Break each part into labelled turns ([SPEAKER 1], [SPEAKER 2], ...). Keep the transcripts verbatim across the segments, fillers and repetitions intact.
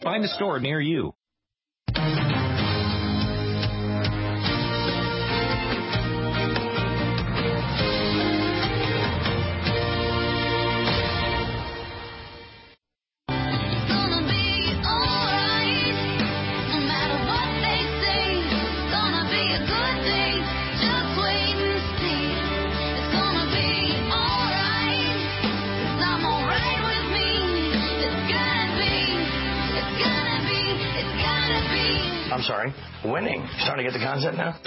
[SPEAKER 1] Find a store near you.
[SPEAKER 2] I'm sorry, winning. Starting to get the concept now?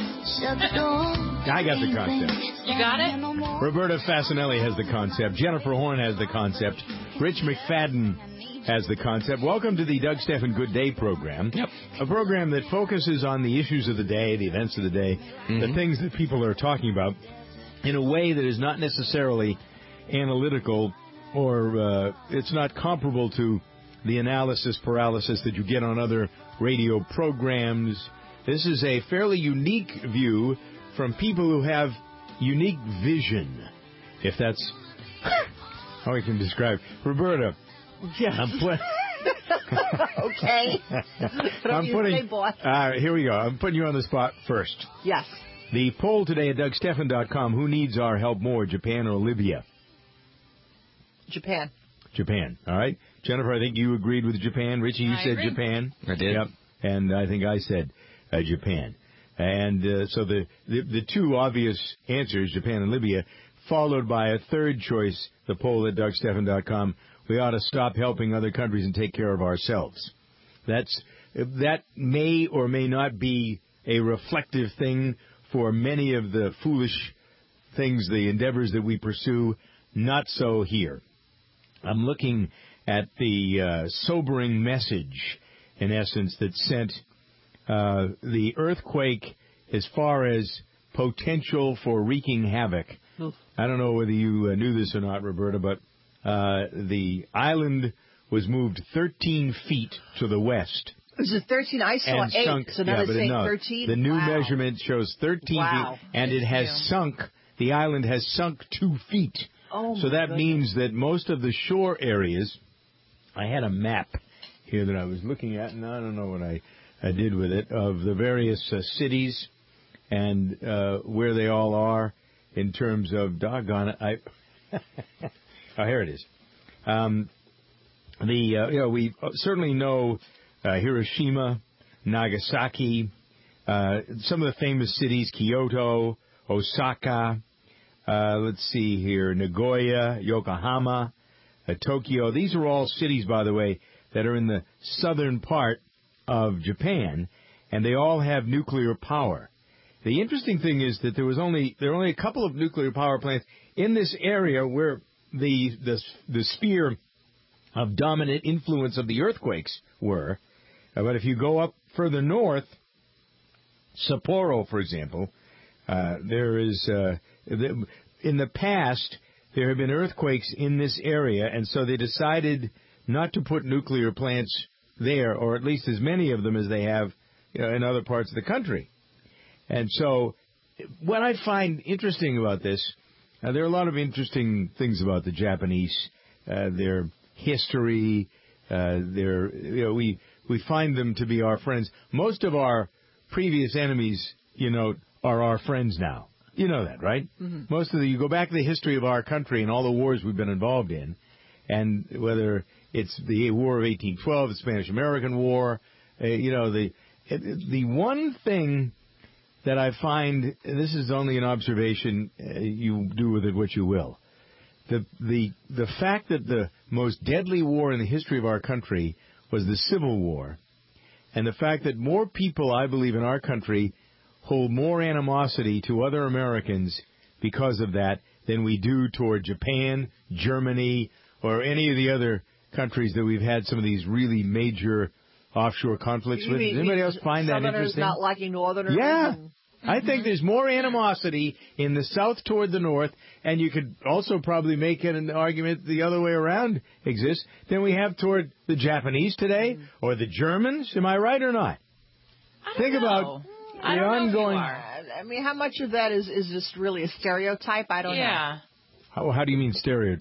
[SPEAKER 3] I got the concept.
[SPEAKER 4] You got it?
[SPEAKER 3] Roberta Fasanelli has the concept. Jennifer Horn has the concept. Rich McFadden has the concept. Welcome to the Doug Stephan Good Day program.
[SPEAKER 1] Yep.
[SPEAKER 3] A program that focuses on the issues of the day, the events of the day, mm-hmm. the things that people are talking about in a way that is not necessarily analytical or uh, it's not comparable to the analysis paralysis that you get on other radio programs. This is a fairly unique view from people who have unique vision, if that's how I can describe. Roberta,
[SPEAKER 5] yes.
[SPEAKER 3] I'm putting.
[SPEAKER 5] Okay.
[SPEAKER 3] I'm putting. Uh, here we go. I'm putting you on the spot first.
[SPEAKER 5] Yes.
[SPEAKER 3] The poll today at Doug Stephan dot com: who needs our help more, Japan or Libya?
[SPEAKER 5] Japan.
[SPEAKER 3] Japan. All right. Jennifer, I think you agreed with Japan. Richie, you
[SPEAKER 4] I
[SPEAKER 3] said
[SPEAKER 4] agree.
[SPEAKER 3] Japan.
[SPEAKER 1] I did.
[SPEAKER 3] Yep. And I think I said uh, Japan. And uh, so the, the the two obvious answers, Japan and Libya, followed by a third choice, the poll at Doug Stephan dot com. We ought to stop helping other countries and take care of ourselves. That's that may or may not be a reflective thing for many of the foolish things, the endeavors that we pursue. Not so here. I'm looking at the uh, sobering message, in essence, that sent uh, the earthquake as far as potential for wreaking havoc. Oof. I don't know whether you uh, knew this or not, Roberta, but uh, the island was moved thirteen feet to the west.
[SPEAKER 5] This is thirteen. I saw
[SPEAKER 3] and
[SPEAKER 5] eight,
[SPEAKER 3] sunk,
[SPEAKER 5] so now
[SPEAKER 3] yeah,
[SPEAKER 5] it's saying
[SPEAKER 3] no,
[SPEAKER 5] thirteen?
[SPEAKER 3] The new
[SPEAKER 5] Wow.
[SPEAKER 3] measurement shows thirteen
[SPEAKER 5] wow.
[SPEAKER 3] feet, and it has
[SPEAKER 4] you.
[SPEAKER 3] sunk, the island has sunk two feet.
[SPEAKER 5] Oh,
[SPEAKER 3] so that
[SPEAKER 5] goodness.
[SPEAKER 3] means that most of the shore areas, I had a map here that I was looking at, and I don't know what I, I did with it, of the various uh, cities and uh, where they all are in terms of, doggone it, I, oh, here it is. Um, the uh, you know, we certainly know uh, Hiroshima, Nagasaki, uh, some of the famous cities, Kyoto, Osaka, Uh, let's see here, Nagoya, Yokohama, uh, Tokyo. These are all cities, by the way, that are in the southern part of Japan, and they all have nuclear power. The interesting thing is that there was only there are only a couple of nuclear power plants in this area where the the, the sphere of dominant influence of the earthquakes were. Uh, but if you go up further north, Sapporo, for example, uh, there is. Uh, In the past, there have been earthquakes in this area, and so they decided not to put nuclear plants there, or at least as many of them as they have you know, in other parts of the country. And so what I find interesting about this, uh, there are a lot of interesting things about the Japanese, uh, their history, uh, their, you know, we, we find them to be our friends. Most of our previous enemies, you know, are our friends now. You know that, right? Mm-hmm. Most of the, you go back to the history of our country and all the wars we've been involved in, and whether it's the War of eighteen twelve, the Spanish-American War, uh, you know, the the one thing that I find, and this is only an observation, uh, you do with it what you will, the the the fact that the most deadly war in the history of our country was the Civil War, and the fact that more people, I believe, in our country hold more animosity to other Americans because of that than we do toward Japan, Germany, or any of the other countries that we've had some of these really major offshore conflicts
[SPEAKER 5] You
[SPEAKER 3] with.
[SPEAKER 5] mean,
[SPEAKER 3] Does anybody else find that
[SPEAKER 5] Southerners
[SPEAKER 3] interesting?
[SPEAKER 5] not liking Northerners?
[SPEAKER 3] Yeah.
[SPEAKER 5] And...
[SPEAKER 3] I think there's more animosity in the south toward the north, and you could also probably make it an argument the other way around exists, than we have toward the Japanese today mm-hmm. or the Germans. Am I right or not?
[SPEAKER 4] I don't
[SPEAKER 3] think
[SPEAKER 4] know.
[SPEAKER 3] about
[SPEAKER 4] I
[SPEAKER 3] the
[SPEAKER 4] don't know
[SPEAKER 3] ongoing.
[SPEAKER 4] if you are.
[SPEAKER 5] I mean, how much of that is, is just really a stereotype? I don't
[SPEAKER 4] yeah.
[SPEAKER 5] know.
[SPEAKER 3] How, how do you mean stereotype?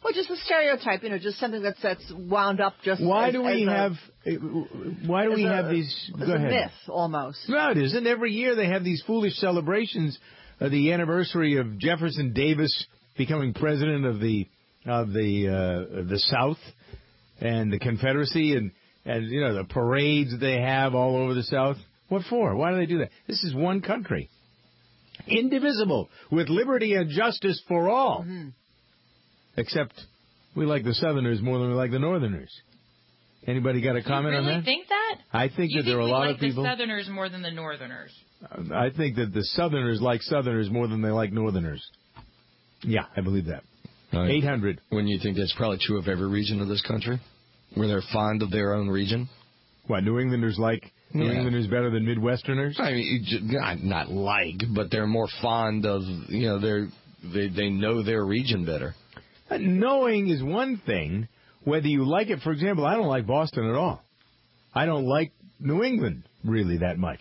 [SPEAKER 5] Well, just a stereotype, you know, just something that's that's wound up just.
[SPEAKER 3] Why
[SPEAKER 5] as,
[SPEAKER 3] do we
[SPEAKER 5] as
[SPEAKER 3] have?
[SPEAKER 5] A,
[SPEAKER 3] why do we
[SPEAKER 5] a,
[SPEAKER 3] have these?
[SPEAKER 5] As
[SPEAKER 3] Go
[SPEAKER 5] a
[SPEAKER 3] ahead.
[SPEAKER 5] myth, almost.
[SPEAKER 3] No, it isn't. Every year they have these foolish celebrations of the anniversary of Jefferson Davis becoming president of the of the uh, the South and the Confederacy, and and you know the parades that they have all over the South. What for? Why do they do that? This is one country, indivisible, with liberty and justice for all.
[SPEAKER 5] Mm-hmm. Except
[SPEAKER 3] we like the Southerners more than we like the Northerners. Anybody got a comment
[SPEAKER 1] you really
[SPEAKER 3] on that?
[SPEAKER 1] Think that?
[SPEAKER 3] I think
[SPEAKER 1] you
[SPEAKER 3] that there
[SPEAKER 1] think
[SPEAKER 3] are a lot
[SPEAKER 1] like
[SPEAKER 3] of people.
[SPEAKER 1] The Southerners more than the Northerners.
[SPEAKER 3] I think that the Southerners like Southerners more than they like Northerners. Yeah, I believe that.
[SPEAKER 4] Right.
[SPEAKER 3] eight hundred.
[SPEAKER 4] When you think that's probably true of every region of this country, where they're fond of their own region.
[SPEAKER 3] What, New Englanders like New
[SPEAKER 4] yeah.
[SPEAKER 3] Englanders better than Midwesterners?
[SPEAKER 4] I mean, not, not like, but they're more fond of, you know, they're, they they know their region better.
[SPEAKER 3] Knowing is one thing. Whether you like it, for example, I don't like Boston at all. I don't like New England really that much.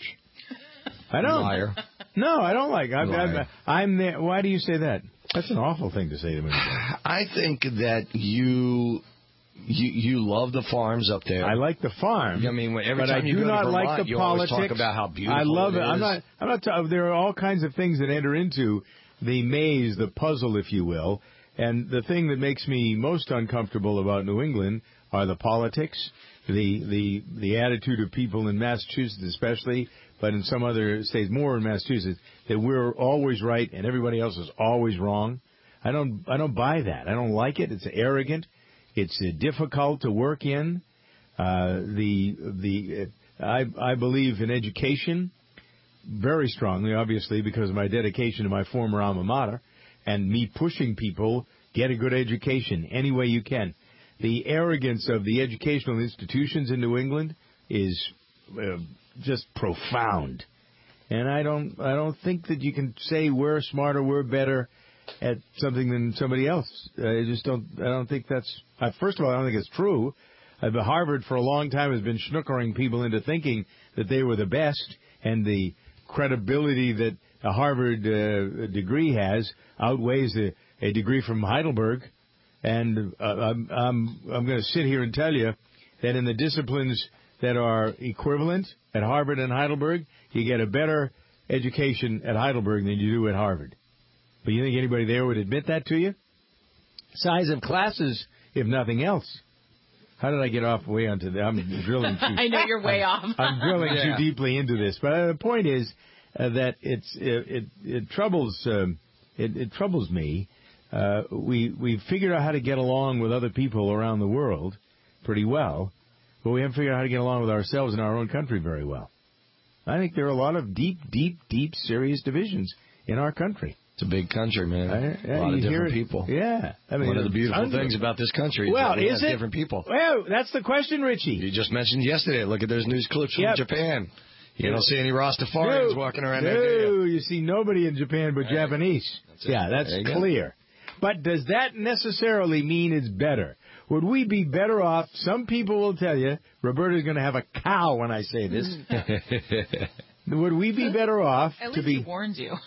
[SPEAKER 3] I don't.
[SPEAKER 4] Liar.
[SPEAKER 3] No, I don't like. I'm, I'm,
[SPEAKER 4] Liar.
[SPEAKER 3] I'm there. Why do you say that? That's an awful thing to say to me.
[SPEAKER 4] I think that you you you love the farms up there.
[SPEAKER 3] I like the farm.
[SPEAKER 4] I mean, every
[SPEAKER 3] but
[SPEAKER 4] time
[SPEAKER 3] I
[SPEAKER 4] you
[SPEAKER 3] do
[SPEAKER 4] go
[SPEAKER 3] not
[SPEAKER 4] to Vermont,
[SPEAKER 3] like the
[SPEAKER 4] you
[SPEAKER 3] politics.
[SPEAKER 4] always talk about how beautiful
[SPEAKER 3] I love
[SPEAKER 4] it
[SPEAKER 3] it.
[SPEAKER 4] is.
[SPEAKER 3] I'm not. I'm not. T- there are all kinds of things that enter into the maze, the puzzle, if you will. And the thing that makes me most uncomfortable about New England are the politics, the the the attitude of people in Massachusetts, especially, but in some other states, more in Massachusetts, that we're always right and everybody else is always wrong. I don't I don't buy that. I don't like it. It's arrogant. It's uh, difficult to work in. Uh, the the uh, I I believe in education very strongly, obviously, because of my dedication to my former alma mater and me pushing people get a good education any way you can. The arrogance of the educational institutions in New England is uh, just profound, and I don't I don't think that you can say we're smarter, we're better at something than somebody else. I just don't. I don't think that's. Uh, first of all, I don't think it's true. Uh, Harvard for a long time has been schnookering people into thinking that they were the best, and the credibility that a Harvard uh, degree has outweighs a, a degree from Heidelberg. And uh, I'm I'm, I'm going to sit here and tell you that in the disciplines that are equivalent at Harvard and Heidelberg, you get a better education at Heidelberg than you do at Harvard. But you think anybody there would admit that to you? Size of classes, if nothing else. How did I get off way onto that? I'm drilling too.
[SPEAKER 1] I know you're way
[SPEAKER 3] I'm,
[SPEAKER 1] off.
[SPEAKER 3] I'm drilling
[SPEAKER 4] yeah.
[SPEAKER 3] too deeply into this. But uh, the point is uh, that it's it it, it troubles um, it, it troubles me. Uh, we we've figured out how to get along with other people around the world pretty well, but we haven't figured out how to get along with ourselves in our own country very well. I think there are a lot of deep, deep, deep, serious divisions in our country.
[SPEAKER 4] It's a big country, man.
[SPEAKER 3] I, yeah,
[SPEAKER 4] a lot of different
[SPEAKER 3] it,
[SPEAKER 4] people.
[SPEAKER 3] Yeah. I mean,
[SPEAKER 4] one of the beautiful things
[SPEAKER 3] of
[SPEAKER 4] about this country is
[SPEAKER 3] well,
[SPEAKER 4] that we
[SPEAKER 3] is
[SPEAKER 4] have
[SPEAKER 3] it?
[SPEAKER 4] different people.
[SPEAKER 3] Well, that's the question, Richie.
[SPEAKER 4] You just mentioned yesterday. Look at those news clips from
[SPEAKER 3] yep.
[SPEAKER 4] Japan. You don't see any Rastafarians
[SPEAKER 3] no,
[SPEAKER 4] walking around
[SPEAKER 3] no,
[SPEAKER 4] there, do you?
[SPEAKER 3] you see nobody in Japan but
[SPEAKER 4] right.
[SPEAKER 3] Japanese.
[SPEAKER 4] That's
[SPEAKER 3] yeah, that's clear. But does that necessarily mean it's better? Would we be better off? Some people will tell you, Roberta's going to have a cow when I say this. Would we be better off
[SPEAKER 1] At
[SPEAKER 3] to
[SPEAKER 1] least
[SPEAKER 3] be?
[SPEAKER 1] he warned you.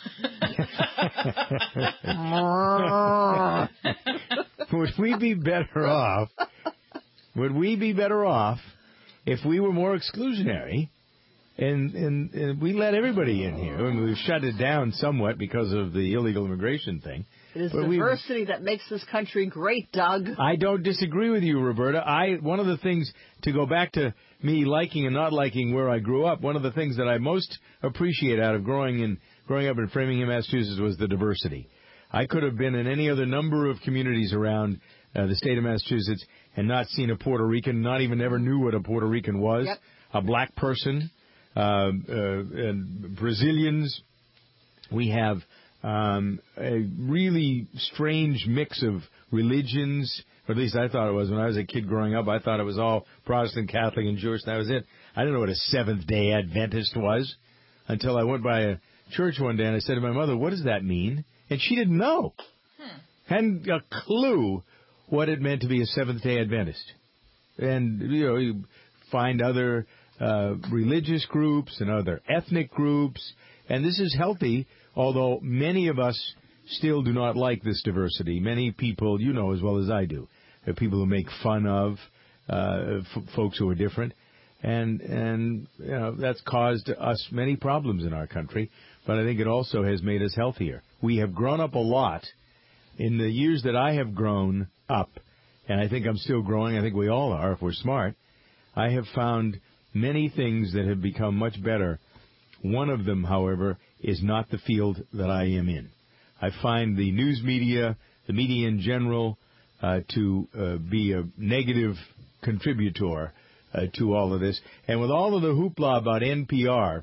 [SPEAKER 3] Would we be better off? Would we be better off if we were more exclusionary, and and, and we let everybody in here? I mean, we've shut it down somewhat because of the illegal immigration thing.
[SPEAKER 5] It is
[SPEAKER 3] but
[SPEAKER 5] diversity that makes this country great, Doug.
[SPEAKER 3] I don't disagree with you, Roberta. I one of the things, to go back to me liking and not liking where I grew up, one of the things that I most appreciate out of growing in growing up in Framingham, Massachusetts, was the diversity. I could have been in any other number of communities around uh, the state of Massachusetts and not seen a Puerto Rican, not even ever knew what a Puerto Rican was,
[SPEAKER 5] yep.
[SPEAKER 3] a black person, uh, uh, and Brazilians. We have um, a really strange mix of religions, or at least I thought it was when I was a kid growing up. I thought it was all Protestant, Catholic, and Jewish, and that was it. I didn't know what a Seventh-day Adventist was until I went by a church one day and I said to my mother, "What does that mean?" And she didn't know. Hmm. Hadn't a clue what it meant to be a Seventh-day Adventist. And, you know, you find other uh, religious groups and other ethnic groups, and this is healthy, although many of us still do not like this diversity. Many people, you know as well as I do, are people who make fun of uh, f- folks who are different. And, and you know, that's caused us many problems in our country, but I think it also has made us healthier. We have grown up a lot. In the years that I have grown up, and I think I'm still growing, I think we all are if we're smart, I have found many things that have become much better. One of them, however, is not the field that I am in. I find the news media, the media in general, uh, to uh, be a negative contributor uh, to all of this. And with all of the hoopla about N P R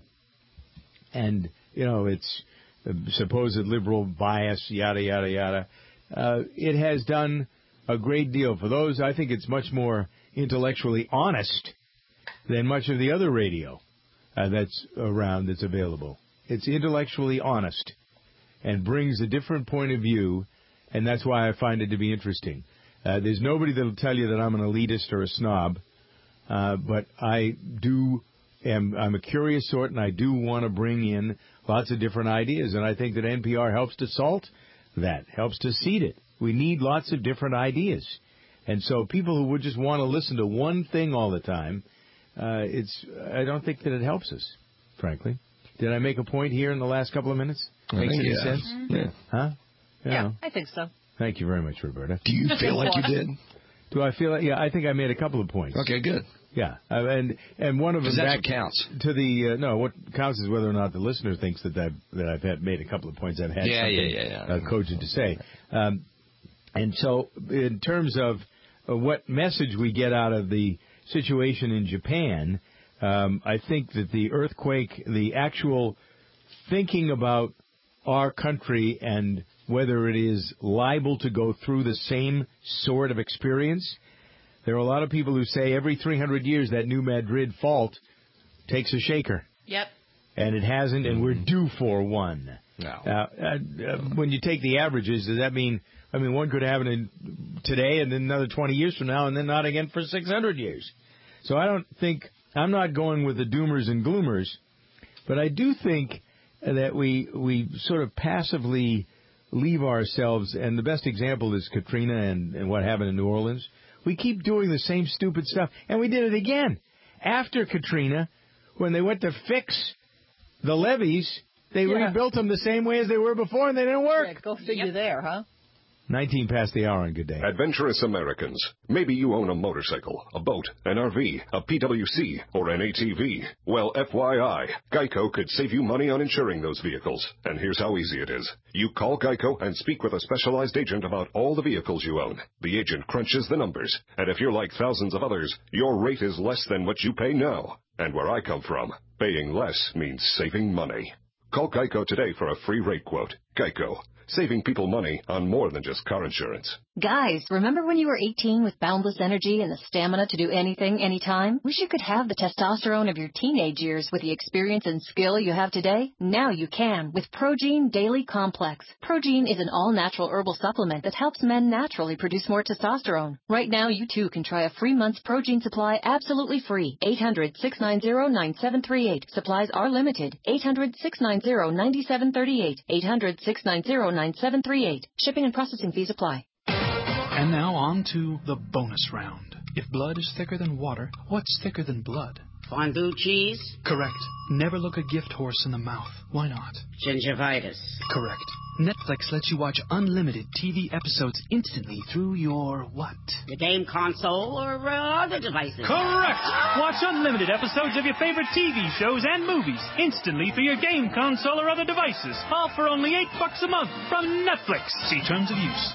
[SPEAKER 3] and, you know, its uh, supposed liberal bias, yada, yada, yada, uh, it has done a great deal. For those, I think it's much more intellectually honest than much of the other radio uh, that's around, that's available. It's intellectually honest and brings a different point of view, and that's why I find it to be interesting. Uh, there's nobody that will tell you that I'm an elitist or a snob, uh, but I do am I'm a curious sort, and I do want to bring in lots of different ideas, and I think that N P R helps to salt that, helps to seed it. We need lots of different ideas. And so people who would just want to listen to one thing all the time, uh, it's I don't think that it helps us, frankly. Did I make a point here in the last couple of minutes? Makes any
[SPEAKER 4] yeah.
[SPEAKER 3] sense?
[SPEAKER 4] Mm-hmm. Yeah.
[SPEAKER 3] Huh? You
[SPEAKER 5] Yeah,
[SPEAKER 3] know.
[SPEAKER 5] I think so.
[SPEAKER 3] Thank you very much, Roberta.
[SPEAKER 4] Do you feel like you did?
[SPEAKER 3] Do I feel like, yeah, I think I made a couple of points.
[SPEAKER 4] Okay, good.
[SPEAKER 3] Yeah, uh, and and one of them
[SPEAKER 4] that's
[SPEAKER 3] back
[SPEAKER 4] what counts.
[SPEAKER 3] To the uh, no, what counts is whether or not the listener thinks that I've, that I've had made a couple of points. I've had
[SPEAKER 4] yeah,
[SPEAKER 3] something
[SPEAKER 4] yeah, yeah, yeah.
[SPEAKER 3] Uh, cogent to say, um, and so in terms of uh, what message we get out of the situation in Japan, um, I think that the earthquake, the actual thinking about our country and whether it is liable to go through the same sort of experience. There are a lot of people who say every three hundred years that New Madrid fault takes a shaker.
[SPEAKER 1] Yep.
[SPEAKER 3] And it hasn't, and we're due for one.
[SPEAKER 4] No.
[SPEAKER 3] Uh, uh, when you take the averages, does that mean, I mean, one could have it in today and then another twenty years from now and then not again for six hundred years. So I don't think, I'm not going with the doomers and gloomers, but I do think that we we sort of passively leave ourselves, and the best example is Katrina and, and what happened in New Orleans. We keep doing the same stupid stuff, and we did it again. After Katrina, when they went to fix the levees, they
[SPEAKER 5] yeah.
[SPEAKER 3] rebuilt them the same way as they were before, and they didn't work.
[SPEAKER 5] Yeah, go figure
[SPEAKER 1] Yep.
[SPEAKER 5] there, huh?
[SPEAKER 3] nineteen past the hour on Good Day.
[SPEAKER 6] Adventurous Americans. Maybe you own a motorcycle, a boat, an R V, a P W C, or an A T V. Well, F Y I, Geico could save you money on insuring those vehicles. And here's how easy it is. You call Geico and speak with a specialized agent about all the vehicles you own. The agent crunches the numbers. And if you're like thousands of others, your rate is less than what you pay now. And where I come from, paying less means saving money. Call Geico today for a free rate quote. Geico. Saving people money on more than just car insurance.
[SPEAKER 7] Guys, remember when you were eighteen with boundless energy and the stamina to do anything, anytime? Wish you could have the testosterone of your teenage years with the experience and skill you have today? Now you can with Progene Daily Complex. Progene is an all-natural herbal supplement that helps men naturally produce more testosterone. Right now, you too can try a free month's Progene supply absolutely free. eight hundred, six nine zero, nine seven three eight. Supplies are limited. eight hundred, six nine zero, nine seven three eight. eight hundred, six nine zero, nine seven three eight. Shipping and processing fees apply.
[SPEAKER 8] And now on to the bonus round. If blood is thicker than water, what's thicker than blood?
[SPEAKER 9] Fondue cheese?
[SPEAKER 8] Correct. Never look a gift horse in the mouth. Why not?
[SPEAKER 9] Gingivitis.
[SPEAKER 8] Correct. Netflix lets you watch unlimited T V episodes instantly through your what?
[SPEAKER 9] The game console or uh, other devices.
[SPEAKER 10] Correct! Watch unlimited episodes of your favorite T V shows and movies instantly through your game console or other devices. All for only eight bucks a month from Netflix. See terms of use.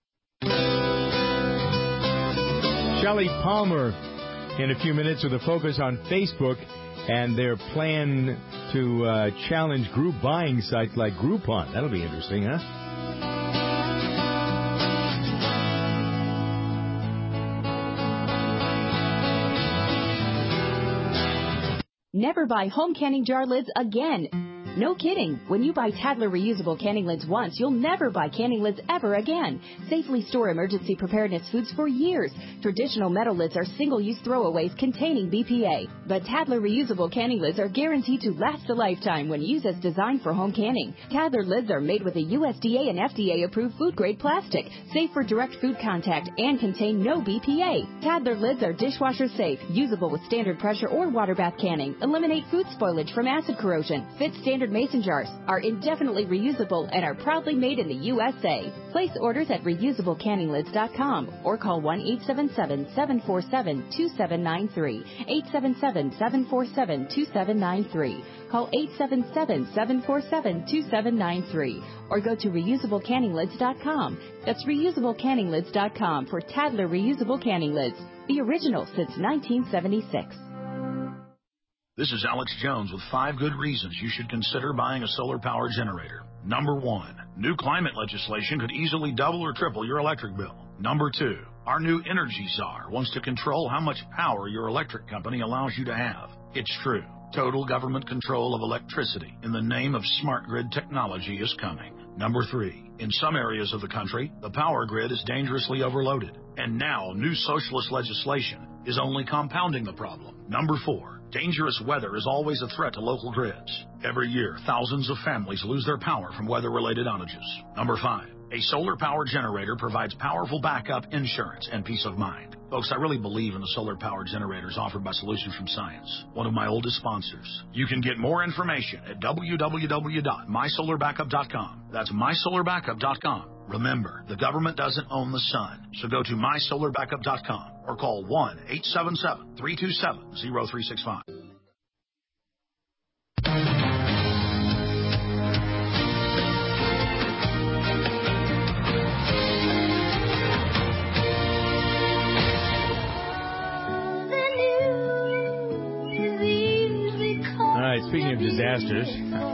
[SPEAKER 3] Shelley Palmer in a few minutes with a focus on Facebook and their plan to uh, challenge group buying sites like Groupon. That'll be interesting, huh?
[SPEAKER 11] Never buy home canning jar lids again. No kidding. When you buy Tadler reusable canning lids once, you'll never buy canning lids ever again. Safely store emergency preparedness foods for years. Traditional metal lids are single-use throwaways containing B P A. But Tadler reusable canning lids are guaranteed to last a lifetime when used as designed for home canning. Tadler lids are made with a U S D A and F D A-approved food-grade plastic, safe for direct food contact, and contain no B P A. Tadler lids are dishwasher safe, usable with standard pressure or water bath canning, eliminate food spoilage from acid corrosion, fit standard mason jars, are indefinitely reusable, and are proudly made in the U S A. Place orders at reusable canning lids dot com or call one eight seven seven, seven four seven, two seven nine three, eight seven seven, seven four seven, two seven nine three. Call eight seven seven, seven four seven, two seven nine three or go to reusable canning lids dot com. That's reusable canning lids dot com for Tadler reusable canning lids, the original since nineteen seventy-six.
[SPEAKER 12] This is Alex Jones with five good reasons you should consider buying a solar power generator. Number one, new climate legislation could easily double or triple your electric bill. Number two, our new Energy Czar wants to control how much power your electric company allows you to have. It's true. Total government control of electricity in the name of smart grid technology is coming. Number three, in some areas of the country, the power grid is dangerously overloaded. And now, new socialist legislation is only compounding the problem. Number four, dangerous weather is always a threat to local grids. Every year, thousands of families lose their power from weather-related outages. Number five, a solar power generator provides powerful backup insurance and peace of mind. Folks, I really believe in the solar power generators offered by Solutions from Science, one of my oldest sponsors. You can get more information at w w w dot my solar backup dot com. That's my solar backup dot com. Remember, the government doesn't own the sun, so go to my solar backup dot com or call one eight seven seven, three two seven, zero three six five.
[SPEAKER 3] All right, speaking of disasters.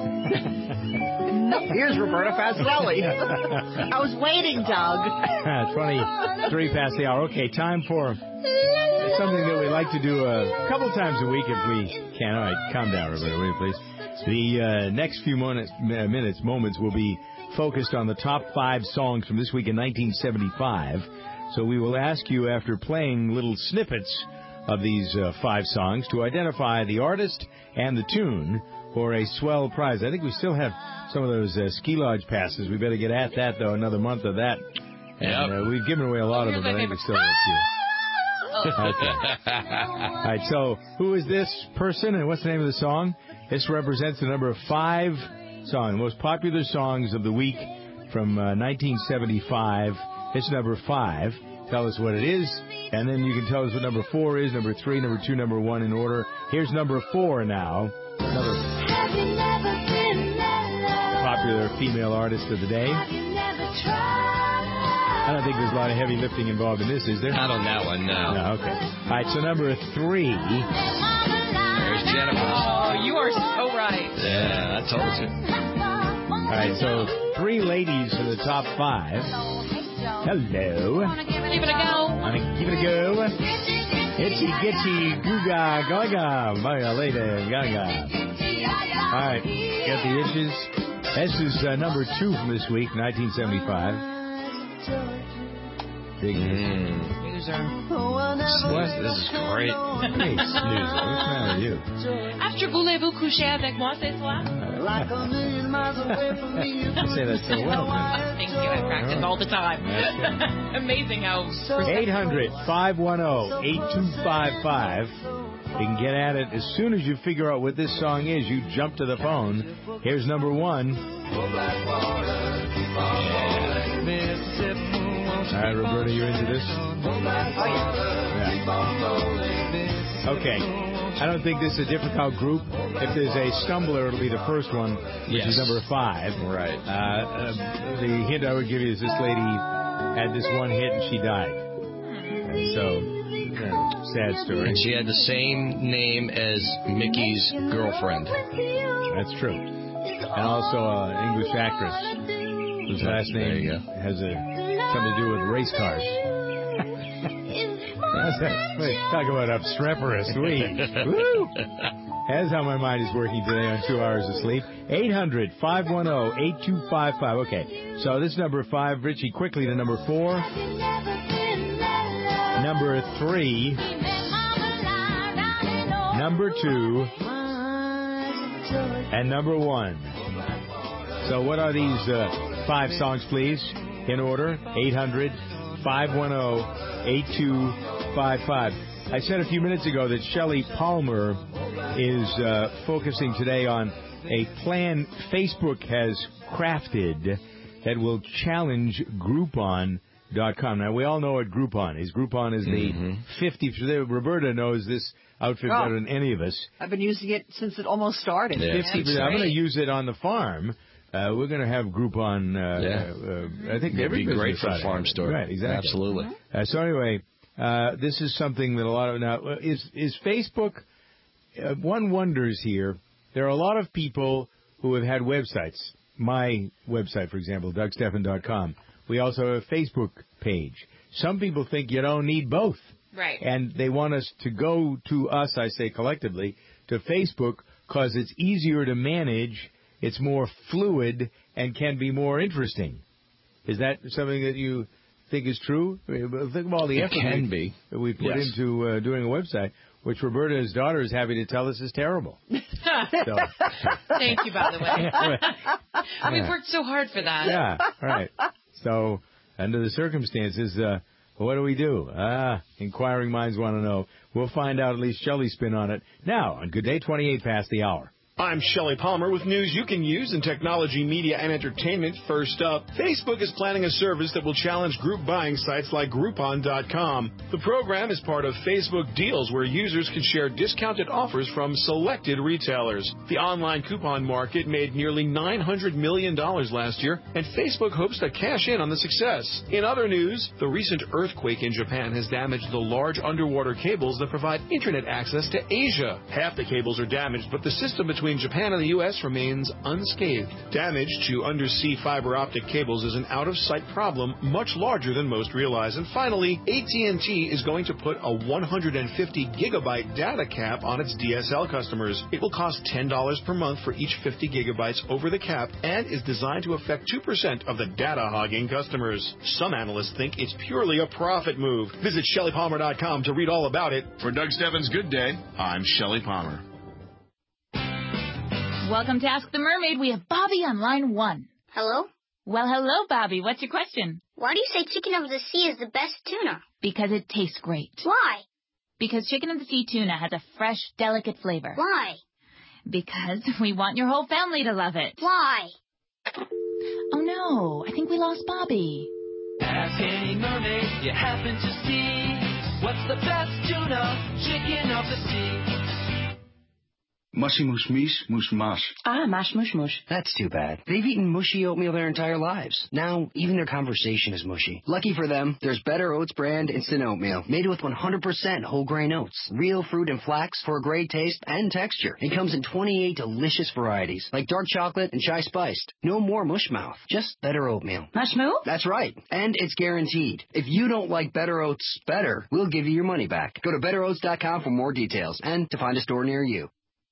[SPEAKER 5] Here's Roberta Fascelli. I was waiting, Doug.
[SPEAKER 3] twenty-three past the hour. Okay, time for something that we like to do a couple times a week if we can. All right, calm down, Roberta, will you please? The uh, next few minutes, minutes, moments will be focused on the top five songs from this week in nineteen seventy-five. So we will ask you, after playing little snippets of these uh, five songs, to identify the artist and the tune for a swell prize. I think we still have some of those uh, ski lodge passes. We better get at that, though, another month of that. And yep. uh, we've given away a lot of them, but I think we still have a few. All right, so who is this person and what's the name of the song? This represents the number of five songs, the most popular songs of the week from uh, nineteen seventy-five. It's number five. Tell us what it is, and then you can tell us what number four is, number three, number two, number one in order. Here's number four now. Another popular female artist of the day. I don't think there's a lot of heavy lifting involved in this, is there?
[SPEAKER 4] Not on that one, no.
[SPEAKER 3] No, okay. All right, so number three.
[SPEAKER 4] There's Jennifer.
[SPEAKER 1] Oh, you are so right.
[SPEAKER 4] Yeah, I told you.
[SPEAKER 3] All right, so three ladies in the top five. Hello.
[SPEAKER 1] Give it a go.
[SPEAKER 3] Wanna give it a go. Itchy, gitchy, googa, gaga, my lady, gaga. All right, got the itches. This is uh, number two from this week, nineteen seventy-five. Big
[SPEAKER 4] mm.
[SPEAKER 1] Snoozer.
[SPEAKER 4] What? This is great.
[SPEAKER 3] Hey, snoozer. What's the matter with you?
[SPEAKER 1] After voulez-vous coucher avec moi ce soir?
[SPEAKER 3] You say that so well.
[SPEAKER 1] Thank you. I practice all the time. Amazing how...
[SPEAKER 3] eight hundred, five one zero, eight two five five. You can get at it as soon as you figure out what this song is. You jump to the phone. Here's number one. All right, Roberta, you're into this? Yeah. Okay. I don't think this is a difficult group. If there's a stumbler, it'll be the first one, which
[SPEAKER 4] yes.
[SPEAKER 3] is number five.
[SPEAKER 4] Right.
[SPEAKER 3] Uh, uh, the hint I would give you is this lady had this one hit and she died. And so, uh, sad story.
[SPEAKER 4] And she had the same name as Mickey's girlfriend.
[SPEAKER 3] That's true. And also an English actress whose last name has a, something to do with race cars. Wait, talk about obstreperous. Woo! That's how my mind is working today on two hours of sleep. eight hundred, five one zero, eight two five five. Okay, so this is number five. Richie, quickly to number four. Number three. number two, and number one. So what are these uh, five songs, please? In order, eight hundred, five one zero, eight two five five. I said a few minutes ago that Shelley Palmer is uh, focusing today on a plan Facebook has crafted that will challenge Groupon dot com. Now, we all know what Groupon is. Groupon is the mm-hmm. fifty. Roberta knows this outfit oh, better than any of us.
[SPEAKER 5] I've been using it since it almost started.
[SPEAKER 3] Yeah, fifty. I'm going to use it on the farm. Uh, we're going to have Groupon. Uh, yeah. uh, I think
[SPEAKER 4] it'd
[SPEAKER 3] every
[SPEAKER 4] be great for a farm
[SPEAKER 3] it.
[SPEAKER 4] store.
[SPEAKER 3] Right, exactly.
[SPEAKER 4] Absolutely.
[SPEAKER 3] Uh, so anyway, uh, this is something that a lot of now is is Facebook. Uh, one wonders here. There are a lot of people who have had websites. My website, for example, Doug Stephan dot com. We also have a Facebook page. Some people think you don't need both.
[SPEAKER 1] Right.
[SPEAKER 3] And they want us to go to us, I say collectively, to Facebook because it's easier to manage, it's more fluid, and can be more interesting. Is that something that you think is true? Think of all the
[SPEAKER 4] it
[SPEAKER 3] effort
[SPEAKER 4] can
[SPEAKER 3] we,
[SPEAKER 4] be.
[SPEAKER 3] we put
[SPEAKER 4] yes.
[SPEAKER 3] into uh, doing a website, which Roberta's daughter is happy to tell us is terrible.
[SPEAKER 1] So. Thank you, by the way.
[SPEAKER 3] Yeah.
[SPEAKER 1] We've worked so hard for that.
[SPEAKER 3] Yeah, right. So, under the circumstances, uh, what do we do? Ah, inquiring minds want to know. We'll find out at least Shelley's spin on it now on Good Day, twenty-eight past the hour.
[SPEAKER 13] I'm Shelley Palmer with news you can use in technology, media, and entertainment. First up, Facebook is planning a service that will challenge group buying sites like Groupon dot com. The program is part of Facebook Deals, where users can share discounted offers from selected retailers. The online coupon market made nearly nine hundred million dollars last year, and Facebook hopes to cash in on the success. In other news, the recent earthquake in Japan has damaged the large underwater cables that provide internet access to Asia. Half the cables are damaged, but the system between Japan and the U S remains unscathed. Damage to undersea fiber optic cables is an out-of-sight problem much larger than most realize. And finally, A T and T is going to put a one hundred fifty gigabyte data cap on its D S L customers. It will cost ten dollars per month for each fifty gigabytes over the cap and is designed to affect two percent of the data-hogging customers. Some analysts think it's purely a profit move. Visit Shelley Palmer dot com to read all about it.
[SPEAKER 12] For Doug Stephan's Good Day, I'm Shelley Palmer.
[SPEAKER 14] Welcome to Ask the Mermaid. We have Bobby on line one.
[SPEAKER 15] Hello?
[SPEAKER 14] Well, hello, Bobby. What's your question?
[SPEAKER 15] Why do you say chicken of the sea is the best tuna?
[SPEAKER 14] Because it tastes great.
[SPEAKER 15] Why?
[SPEAKER 14] Because chicken of the sea tuna has a fresh, delicate flavor.
[SPEAKER 15] Why?
[SPEAKER 14] Because we want your whole family to love it.
[SPEAKER 15] Why?
[SPEAKER 14] Oh, no. I think we lost Bobby.
[SPEAKER 16] Ask any mermaid you happen to see. What's the best tuna? Chicken of the sea.
[SPEAKER 17] Mushy mush meesh, mush mush.
[SPEAKER 18] Ah, mash mush mush.
[SPEAKER 19] That's too bad. They've eaten mushy oatmeal their entire lives. Now, even their conversation is mushy. Lucky for them, there's Better Oats brand instant oatmeal, made with one hundred percent whole grain oats, real fruit and flax for a great taste and texture. It comes in twenty-eight delicious varieties, like dark chocolate and chai spiced. No more mush mouth, just Better Oatmeal.
[SPEAKER 14] Mush moo?
[SPEAKER 19] That's right, and it's guaranteed. If you don't like Better Oats better, we'll give you your money back. Go to better oats dot com for more details and to find a store near you.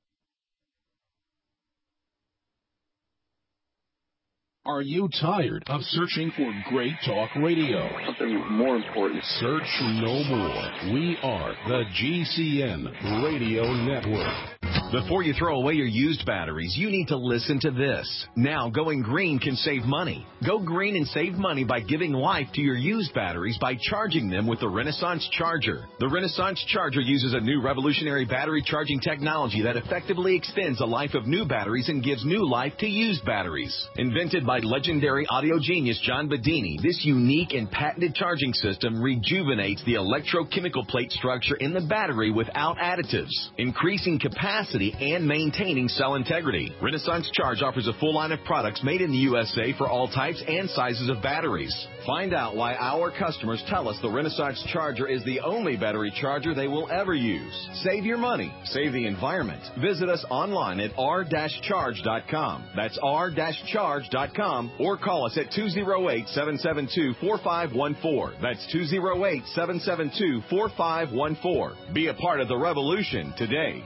[SPEAKER 20] Are you tired of searching for great talk radio?
[SPEAKER 21] Something more important.
[SPEAKER 20] Search no more. We are the G C N Radio Network.
[SPEAKER 22] Before you throw away your used batteries, you need to listen to this. Now, going green can save money. Go green and save money by giving life to your used batteries by charging them with the Renaissance Charger. The Renaissance Charger uses a new revolutionary battery charging technology that effectively extends the life of new batteries and gives new life to used batteries. Invented by legendary audio genius John Bedini, this unique and patented charging system rejuvenates the electrochemical plate structure in the battery without additives, increasing capacity and maintaining cell integrity. Renaissance Charge offers a full line of products made in the U S A for all types and sizes of batteries. Find out why our customers tell us the Renaissance Charger is the only battery charger they will ever use. Save your money. Save the environment. Visit us online at r dash charge dot com. That's r dash charge dot com or call us at two oh eight, seven seven two, four five one four. That's two oh eight, seven seven two, four five one four. Be a part of the revolution today.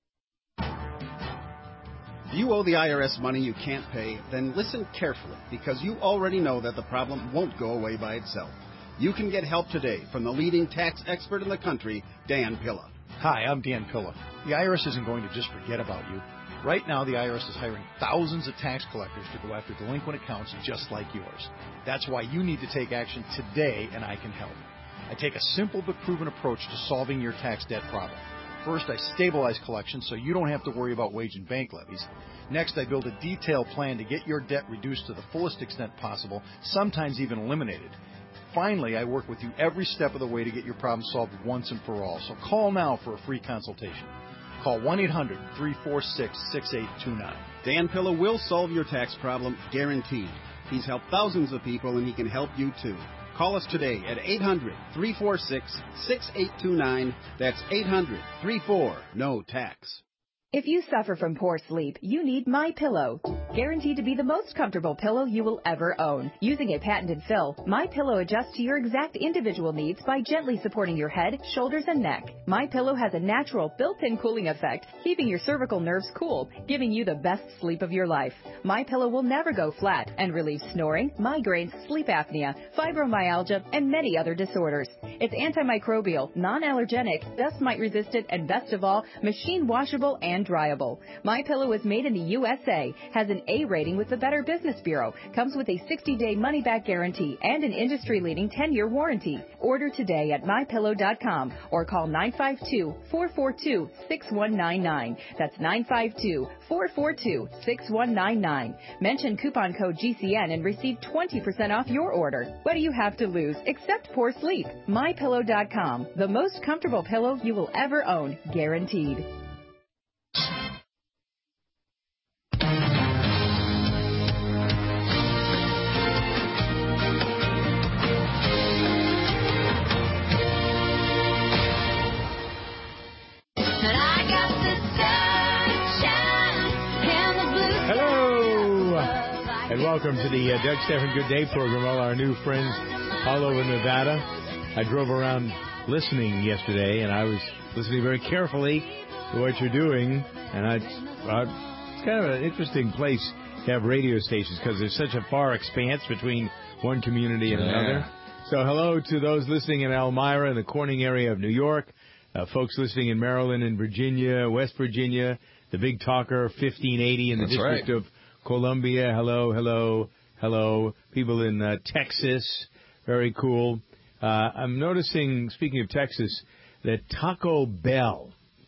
[SPEAKER 23] If you owe the I R S money you can't pay, then listen carefully, because you already know that the problem won't go away by itself. You can get help today from the leading tax expert in the country, Dan Pilla.
[SPEAKER 2] Hi, I'm Dan Pilla. The I R S isn't going to just forget about you. Right now, the I R S is hiring thousands of tax collectors to go after delinquent accounts just like yours. That's why you need to take action today, and I can help. I take a simple but proven approach to solving your tax debt problem. First, I stabilize collections so you don't have to worry about wage and bank levies. Next, I build a detailed plan to get your debt reduced to the fullest extent possible, sometimes even eliminated. Finally, I work with you every step of the way to get your problem solved once and for all. So call now for a free consultation. Call one eight hundred, three four six, six eight two nine.
[SPEAKER 23] Dan Pilla will solve your tax problem, guaranteed. He's helped thousands of people, and he can help you too. Call us today at eight hundred, three four six, six eight two nine. That's eight hundred, three four, N O tax.
[SPEAKER 11] If you suffer from poor sleep, you need MyPillow. Guaranteed to be the most comfortable pillow you will ever own. Using a patented fill, MyPillow adjusts to your exact individual needs by gently supporting your head, shoulders, and neck. MyPillow has a natural built-in cooling effect, keeping your cervical nerves cool, giving you the best sleep of your life. MyPillow will never go flat and relieves snoring, migraines, sleep apnea, fibromyalgia, and many other disorders. It's antimicrobial, non-allergenic, dust mite resistant, and best of all, machine washable and dryable. MyPillow is made in the U S A, has an A rating with the Better Business Bureau, comes with a sixty-day money-back guarantee and an industry-leading ten-year warranty. Order today at my pillow dot com or call nine five two, four four two, six one nine nine. That's nine five two, four four two, six one nine nine. Mention coupon code G C N and receive twenty percent off your order. What do you have to lose except poor sleep? my pillow dot com, the most comfortable pillow you will ever own, guaranteed.
[SPEAKER 3] And welcome to the uh, Doug Stephan Good Day program. All our new friends all over Nevada. I drove around listening yesterday, and I was listening very carefully to what you're doing. And I, uh, it's kind of an interesting place to have radio stations because there's such a far expanse between one community and
[SPEAKER 4] Yeah.
[SPEAKER 3] another. So hello to those listening in Elmira and the Corning area of New York, uh, folks listening in Maryland and Virginia, West Virginia, the Big Talker fifteen eighty in the
[SPEAKER 4] That's
[SPEAKER 3] District
[SPEAKER 4] right.
[SPEAKER 3] of Columbia, hello, hello, hello. People in uh, Texas, very cool. Uh, I'm noticing, speaking of Texas, that Taco Bell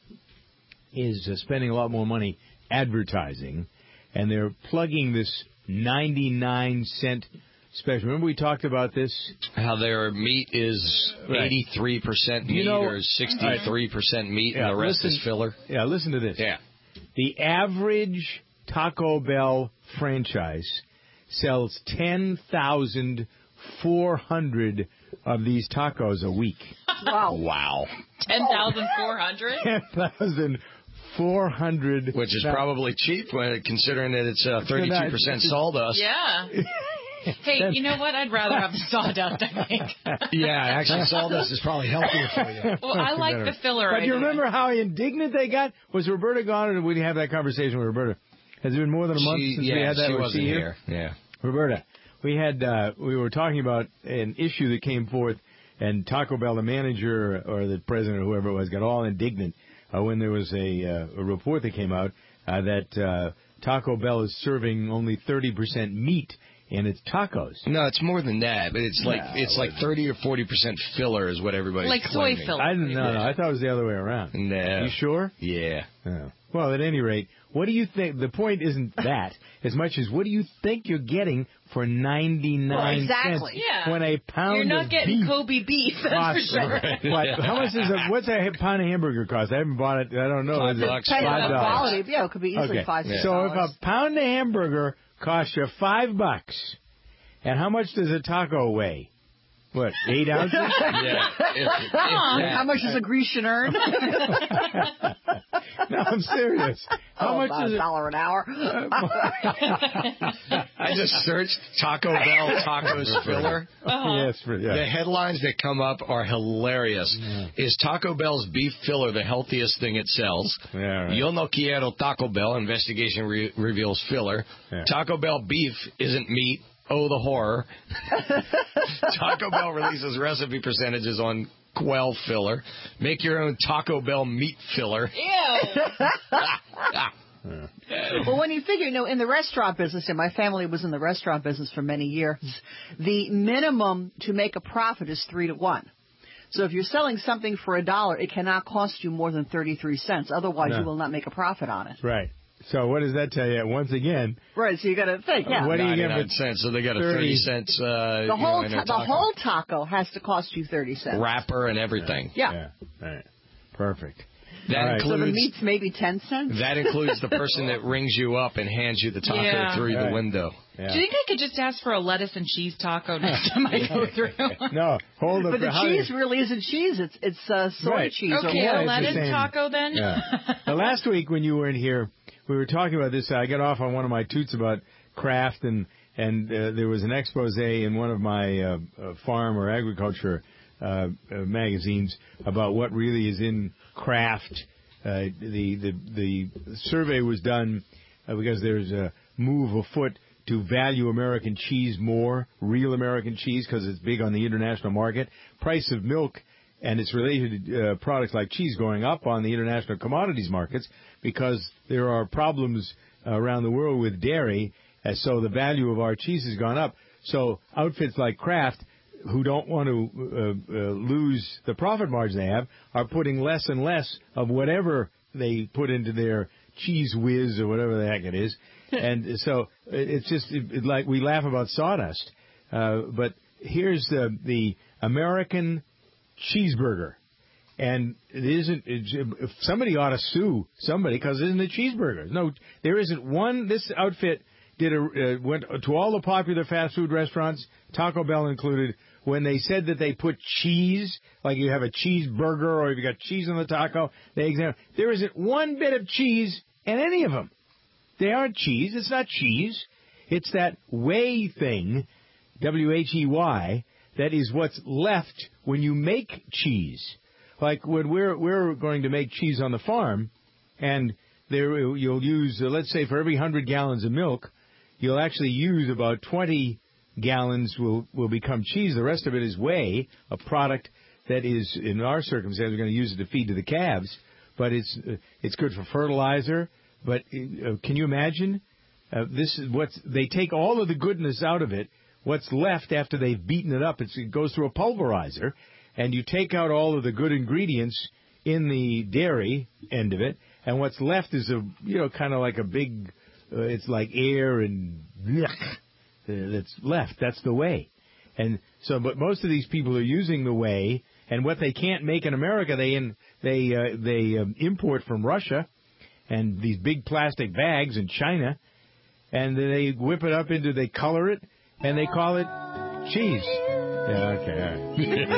[SPEAKER 3] is uh, spending a lot more money advertising, and they're plugging this ninety-nine cent special. Remember we talked about this?
[SPEAKER 4] How their meat is
[SPEAKER 3] Right.
[SPEAKER 4] eighty-three percent meat
[SPEAKER 3] You know-
[SPEAKER 4] or sixty-three percent meat
[SPEAKER 3] Yeah,
[SPEAKER 4] and the rest
[SPEAKER 3] listen-
[SPEAKER 4] is filler.
[SPEAKER 3] Yeah, listen to this.
[SPEAKER 4] Yeah.
[SPEAKER 3] The average Taco Bell franchise sells ten thousand four hundred of these tacos a week.
[SPEAKER 5] Wow.
[SPEAKER 4] Wow.
[SPEAKER 1] ten thousand four hundred?
[SPEAKER 3] ten thousand four hundred.
[SPEAKER 4] Which is probably cheap when considering that it's uh, thirty-two percent sawdust.
[SPEAKER 1] Yeah. Hey, you know what? I'd rather have the sawdust, I think.
[SPEAKER 4] Yeah, actually, sawdust is probably healthier for you.
[SPEAKER 1] Well, I like the filler
[SPEAKER 3] But
[SPEAKER 1] idea.
[SPEAKER 3] you remember how indignant they got? Was Roberta gone, or did we have that conversation with Roberta? Has it been more than a month
[SPEAKER 4] She-
[SPEAKER 3] since
[SPEAKER 4] yeah,
[SPEAKER 3] we had that?
[SPEAKER 4] she
[SPEAKER 3] Was
[SPEAKER 4] wasn't
[SPEAKER 3] here?
[SPEAKER 4] here. Yeah.
[SPEAKER 3] Roberta, we had uh, we were talking about an issue that came forth, and Taco Bell, the manager or the president or whoever it was, got all indignant uh, when there was a, uh, a report that came out uh, that uh, Taco Bell is serving only thirty percent meat in its tacos.
[SPEAKER 4] No, it's more than that, but it's like
[SPEAKER 3] No,
[SPEAKER 4] it's like thirty or forty percent filler is what everybody's
[SPEAKER 1] Like soy
[SPEAKER 4] claiming.
[SPEAKER 1] filler.
[SPEAKER 3] I didn't know. No, I thought it was the other way around.
[SPEAKER 4] No.
[SPEAKER 3] You sure?
[SPEAKER 4] Yeah.
[SPEAKER 3] Oh. Well, at any rate, what do you think? The point isn't that as much as what do you think you're getting for ninety-nine
[SPEAKER 5] Well, exactly.
[SPEAKER 3] cents
[SPEAKER 1] Yeah.
[SPEAKER 3] when a pound
[SPEAKER 1] You're not
[SPEAKER 3] of
[SPEAKER 1] getting
[SPEAKER 3] beef
[SPEAKER 1] Kobe beef, that's
[SPEAKER 3] costs,
[SPEAKER 1] for sure.
[SPEAKER 3] what, how much is a, what's a pound of hamburger cost? I haven't bought it. I don't know.
[SPEAKER 4] Five
[SPEAKER 3] Is it
[SPEAKER 4] bucks.
[SPEAKER 5] Depending on
[SPEAKER 3] Five
[SPEAKER 5] the
[SPEAKER 3] dollars.
[SPEAKER 5] quality, yeah, it could be easily
[SPEAKER 3] Okay.
[SPEAKER 5] five, six
[SPEAKER 3] So if
[SPEAKER 5] dollars.
[SPEAKER 3] a pound of hamburger costs you five bucks, and how much does a taco weigh? What, eight ounces?
[SPEAKER 4] Yeah. If- if that-
[SPEAKER 5] How much does a Grecian earn?
[SPEAKER 3] No, I'm serious. How
[SPEAKER 5] oh,
[SPEAKER 3] much
[SPEAKER 5] about
[SPEAKER 3] is
[SPEAKER 5] a
[SPEAKER 3] it?
[SPEAKER 5] dollar an hour.
[SPEAKER 4] I just searched Taco Bell tacos filler.
[SPEAKER 1] Uh-huh.
[SPEAKER 3] Yes, for, yeah.
[SPEAKER 4] The headlines that come up are hilarious.
[SPEAKER 3] Yeah.
[SPEAKER 4] Is Taco Bell's beef filler the healthiest thing it sells?
[SPEAKER 3] Yeah, right.
[SPEAKER 4] Yo no quiero Taco Bell. Investigation re- reveals filler.
[SPEAKER 3] Yeah.
[SPEAKER 4] Taco Bell beef isn't meat. Oh, the horror. Taco Bell releases recipe percentages on Quail filler. Make your own Taco Bell meat filler.
[SPEAKER 5] Ew. Well, when you figure, you know, in the restaurant business, and my family was in the restaurant business for many years, the minimum to make a profit is three to one. So if you're selling something for a dollar, it cannot cost you more than thirty-three cents. Otherwise,
[SPEAKER 3] No.
[SPEAKER 5] you will not make a profit on it.
[SPEAKER 3] Right. So what does that tell you? Once again,
[SPEAKER 5] Right. So you got to think. Yeah.
[SPEAKER 3] What do you get?
[SPEAKER 4] ninety-nine cents. So they got a thirty cents. Uh,
[SPEAKER 5] The whole
[SPEAKER 4] you know, in
[SPEAKER 5] ta-
[SPEAKER 4] a
[SPEAKER 5] the
[SPEAKER 4] taco.
[SPEAKER 5] whole taco has to cost you thirty cents.
[SPEAKER 4] Wrapper and everything.
[SPEAKER 5] Yeah.
[SPEAKER 3] Yeah. All right. Perfect.
[SPEAKER 4] That
[SPEAKER 3] All right.
[SPEAKER 5] So the
[SPEAKER 4] includes
[SPEAKER 5] meat's maybe ten cents.
[SPEAKER 4] that includes the person that rings you up and hands you the taco
[SPEAKER 1] Yeah.
[SPEAKER 4] through
[SPEAKER 3] Right.
[SPEAKER 4] the window.
[SPEAKER 3] Yeah.
[SPEAKER 1] Do you think I could just ask for a lettuce and cheese taco next time I go through?
[SPEAKER 3] No, hold up.
[SPEAKER 5] But the
[SPEAKER 3] how
[SPEAKER 5] cheese
[SPEAKER 3] you-
[SPEAKER 5] really isn't cheese. It's it's uh, soy
[SPEAKER 3] Right.
[SPEAKER 5] cheese.
[SPEAKER 1] Okay,
[SPEAKER 5] or
[SPEAKER 3] Yeah,
[SPEAKER 1] a
[SPEAKER 3] it's the
[SPEAKER 1] lettuce
[SPEAKER 3] same.
[SPEAKER 1] taco then?
[SPEAKER 3] Yeah. Now, last week when you were in here, we were talking about this. I got off on one of my toots about craft, and and uh, there was an expose in one of my uh, uh, farm or agriculture uh, uh, magazines about what really is in craft. Uh, the, the the survey was done uh, because there's a move afoot to value American cheese more, real American cheese, because it's big on the international market. Price of milk and its related uh, products like cheese going up on the international commodities markets because there are problems around the world with dairy, and so the value of our cheese has gone up. So outfits like Kraft, who don't want to uh, uh, lose the profit margin they have, are putting less and less of whatever they put into their cheese whiz or whatever the heck it is. And so it's just it, it, like we laugh about sawdust. Uh, but here's the, the American cheeseburger. And it isn't, it, somebody ought to sue somebody because it isn't a cheeseburger. No, there isn't one. This outfit did a, uh, went to all the popular fast food restaurants, Taco Bell included, when they said that they put cheese, like you have a cheeseburger or if you got cheese on the taco, they examine. There isn't one bit of cheese in any of them. They aren't cheese. It's not cheese. It's that whey thing, W H E Y, that is what's left when you make cheese. Like when we're we're going to make cheese on the farm, and there you'll use, uh, let's say for every one hundred gallons of milk, you'll actually use about twenty gallons will, will become cheese. The rest of it is whey, a product that is, in our circumstances, we're going to use it to feed to the calves, but it's uh, it's good for fertilizer. But uh, can you imagine? Uh, this is what's, they take all of the goodness out of it. What's left after they've beaten it up, it's, it goes through a pulverizer, and you take out all of the good ingredients in the dairy end of it, and what's left is a, you know, kind of like a big, uh, it's like air and yuck, uh, that's left. That's the whey. And so, but most of these people are using the whey, and what they can't make in America, they in, they uh, they um, import from Russia, and these big plastic bags in China, and they whip it up into, they color it, and they call it cheese. Yeah, okay.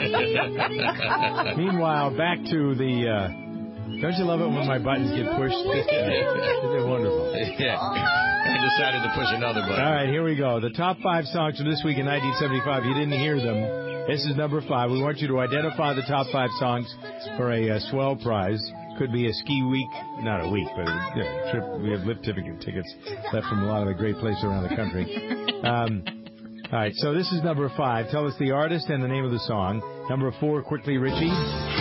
[SPEAKER 3] All right. Meanwhile, back to the, uh, don't you love it when my buttons get pushed? Isn't it wonderful?
[SPEAKER 4] Yeah. I decided to push another button.
[SPEAKER 3] All right, here we go. The top five songs from this week in nineteen seventy-five. You didn't hear them. This is number five. We want you to identify the top five songs for a uh, swell prize. Could be a ski week, not a week, but a uh, trip. We have lift ticket tickets left from a lot of the great places around the country. Um, all right, so this is number five. Tell us the artist and the name of the song. Number four, quickly, Richie.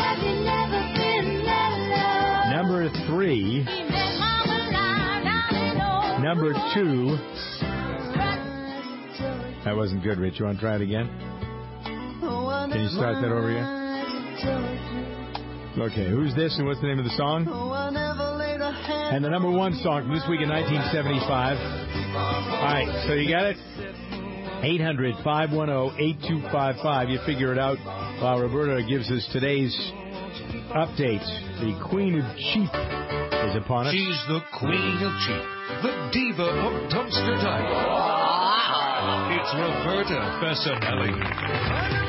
[SPEAKER 3] Number three. Number two. That wasn't good, Rich. You want to try it again? Can you start that over again? Okay, who's this and what's the name of the song? And the number one song from this week in nineteen seventy-five. All right, so you got it? eight hundred, five one zero, eight two five five. You figure it out while Roberta gives us today's update. The Queen of Cheap is upon us.
[SPEAKER 6] She's the Queen of Cheap, the diva of dumpster diving. It's Roberta Fessinelli.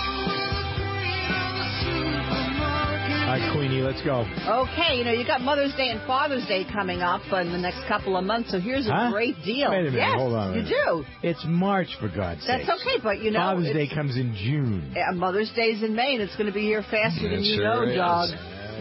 [SPEAKER 3] All right, Queenie, let's go.
[SPEAKER 5] Okay, you know, you got Mother's Day and Father's Day coming up in the next couple of months, so here's a
[SPEAKER 3] Huh?
[SPEAKER 5] great deal.
[SPEAKER 3] Wait a minute,
[SPEAKER 5] yes,
[SPEAKER 3] hold on a
[SPEAKER 5] you
[SPEAKER 3] minute.
[SPEAKER 5] do.
[SPEAKER 3] It's March, for God's sake.
[SPEAKER 5] That's okay, but you know...
[SPEAKER 3] Father's
[SPEAKER 5] it's-
[SPEAKER 3] Day comes in June.
[SPEAKER 5] Yeah, Mother's Day's in May, and it's going to be here faster than
[SPEAKER 3] It
[SPEAKER 5] you
[SPEAKER 3] sure
[SPEAKER 5] know,
[SPEAKER 3] is.
[SPEAKER 5] dog.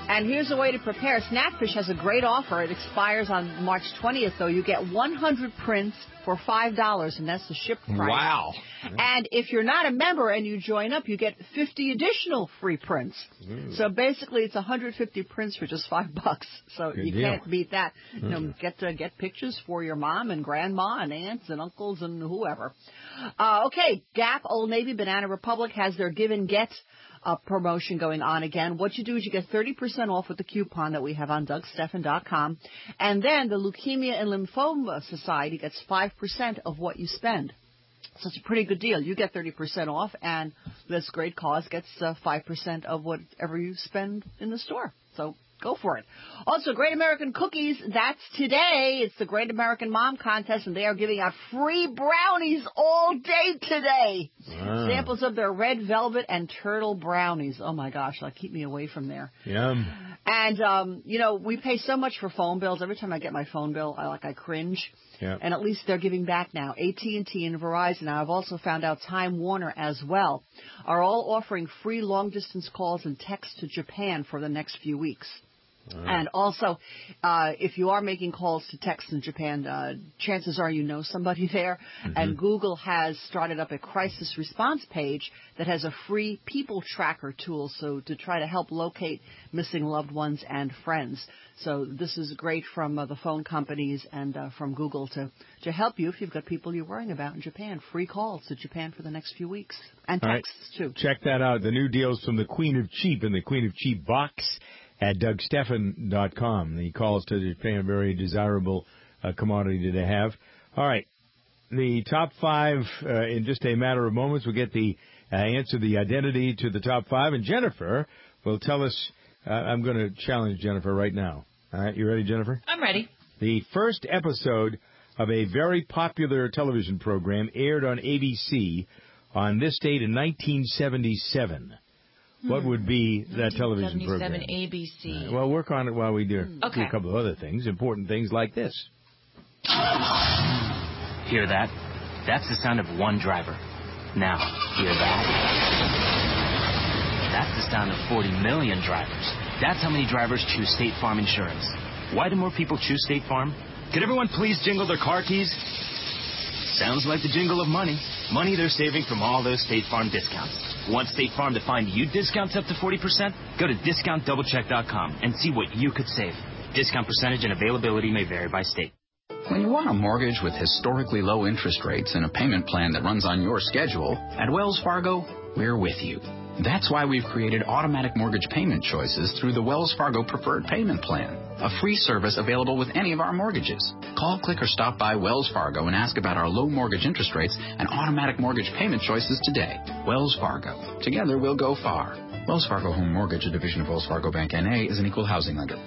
[SPEAKER 5] And here's a way to prepare. Snackfish has a great offer. It expires on March twentieth, though. You get one hundred prints for five dollars, and that's the ship price.
[SPEAKER 4] Wow.
[SPEAKER 5] And if you're not a member and you join up, you get fifty additional free prints. Mm. So basically, it's one hundred fifty prints for just five bucks. So Good you deal. Can't beat that. Mm. You know, get to get pictures for your mom and grandma and aunts and uncles and whoever. Uh, okay, Gap, Old Navy, Banana Republic has their Give and Get Uh, promotion going on again. What you do is you get thirty percent off with the coupon that we have on Doug Stephan dot com. And then the Leukemia and Lymphoma Society gets five percent of what you spend. So it's a pretty good deal. You get thirty percent off, and this great cause gets uh, five percent of whatever you spend in the store. So go for it. Also, Great American Cookies, that's today. It's the Great American Mom Contest, and they are giving out free brownies all day today. Wow. Samples of their red velvet and turtle brownies. Oh, my gosh, that'll keep me away from there.
[SPEAKER 3] Yum.
[SPEAKER 5] And, um, you know, we pay so much for phone bills. Every time I get my phone bill, I like I cringe.
[SPEAKER 3] Yeah.
[SPEAKER 5] And at least they're giving back now. A T and T and Verizon. Now, I've also found out Time Warner as well are all offering free long-distance calls and texts to Japan for the next few weeks. Uh, and also, uh, if you are making calls to text in Japan, uh, chances are you know somebody there. Mm-hmm. And Google has started up a crisis response page that has a free people tracker tool, so to try to help locate missing loved ones and friends. So this is great from uh, the phone companies and uh, from Google to, to help you if you've got people you're worrying about in Japan. Free calls to Japan for the next few weeks. And texts,
[SPEAKER 3] right.
[SPEAKER 5] too.
[SPEAKER 3] Check that out. The new deals from the Queen of Cheap and the Queen of Cheap box at Doug Stephan dot com. The calls to Japan, a very desirable uh, commodity to have. All right. The top five, uh, in just a matter of moments, we'll get the uh, answer, the identity to the top five. And Jennifer will tell us, uh, I'm going to challenge Jennifer right now. All right, you ready, Jennifer?
[SPEAKER 1] I'm ready.
[SPEAKER 3] The first episode of a very popular television program aired on A B C on this date in nineteen seventy-seven. What would be that television program?
[SPEAKER 1] A B C.
[SPEAKER 3] Uh, well, work on it while we do,
[SPEAKER 1] okay.
[SPEAKER 3] do a couple of other things, important things like this.
[SPEAKER 7] Hear that? That's the sound of one driver. Now, hear that? That's the sound of forty million drivers. That's how many drivers choose State Farm Insurance. Why do more people choose State Farm? Could everyone please jingle their car keys? Sounds like the jingle of money. Money they're saving from all those State Farm discounts. Want State Farm to find you discounts up to forty percent? Go to discount double check dot com and see what you could save. Discount percentage and availability may vary by state.
[SPEAKER 18] When you want a mortgage with historically low interest rates and a payment plan that runs on your schedule, at Wells Fargo, we're with you. That's why we've created automatic mortgage payment choices through the Wells Fargo Preferred Payment Plan, a free service available with any of our mortgages. Call, click, or stop by Wells Fargo and ask about our low mortgage interest rates and automatic mortgage payment choices today. Wells Fargo. Together we'll go far. Wells Fargo Home Mortgage, a division of Wells Fargo Bank N A, is an equal housing lender.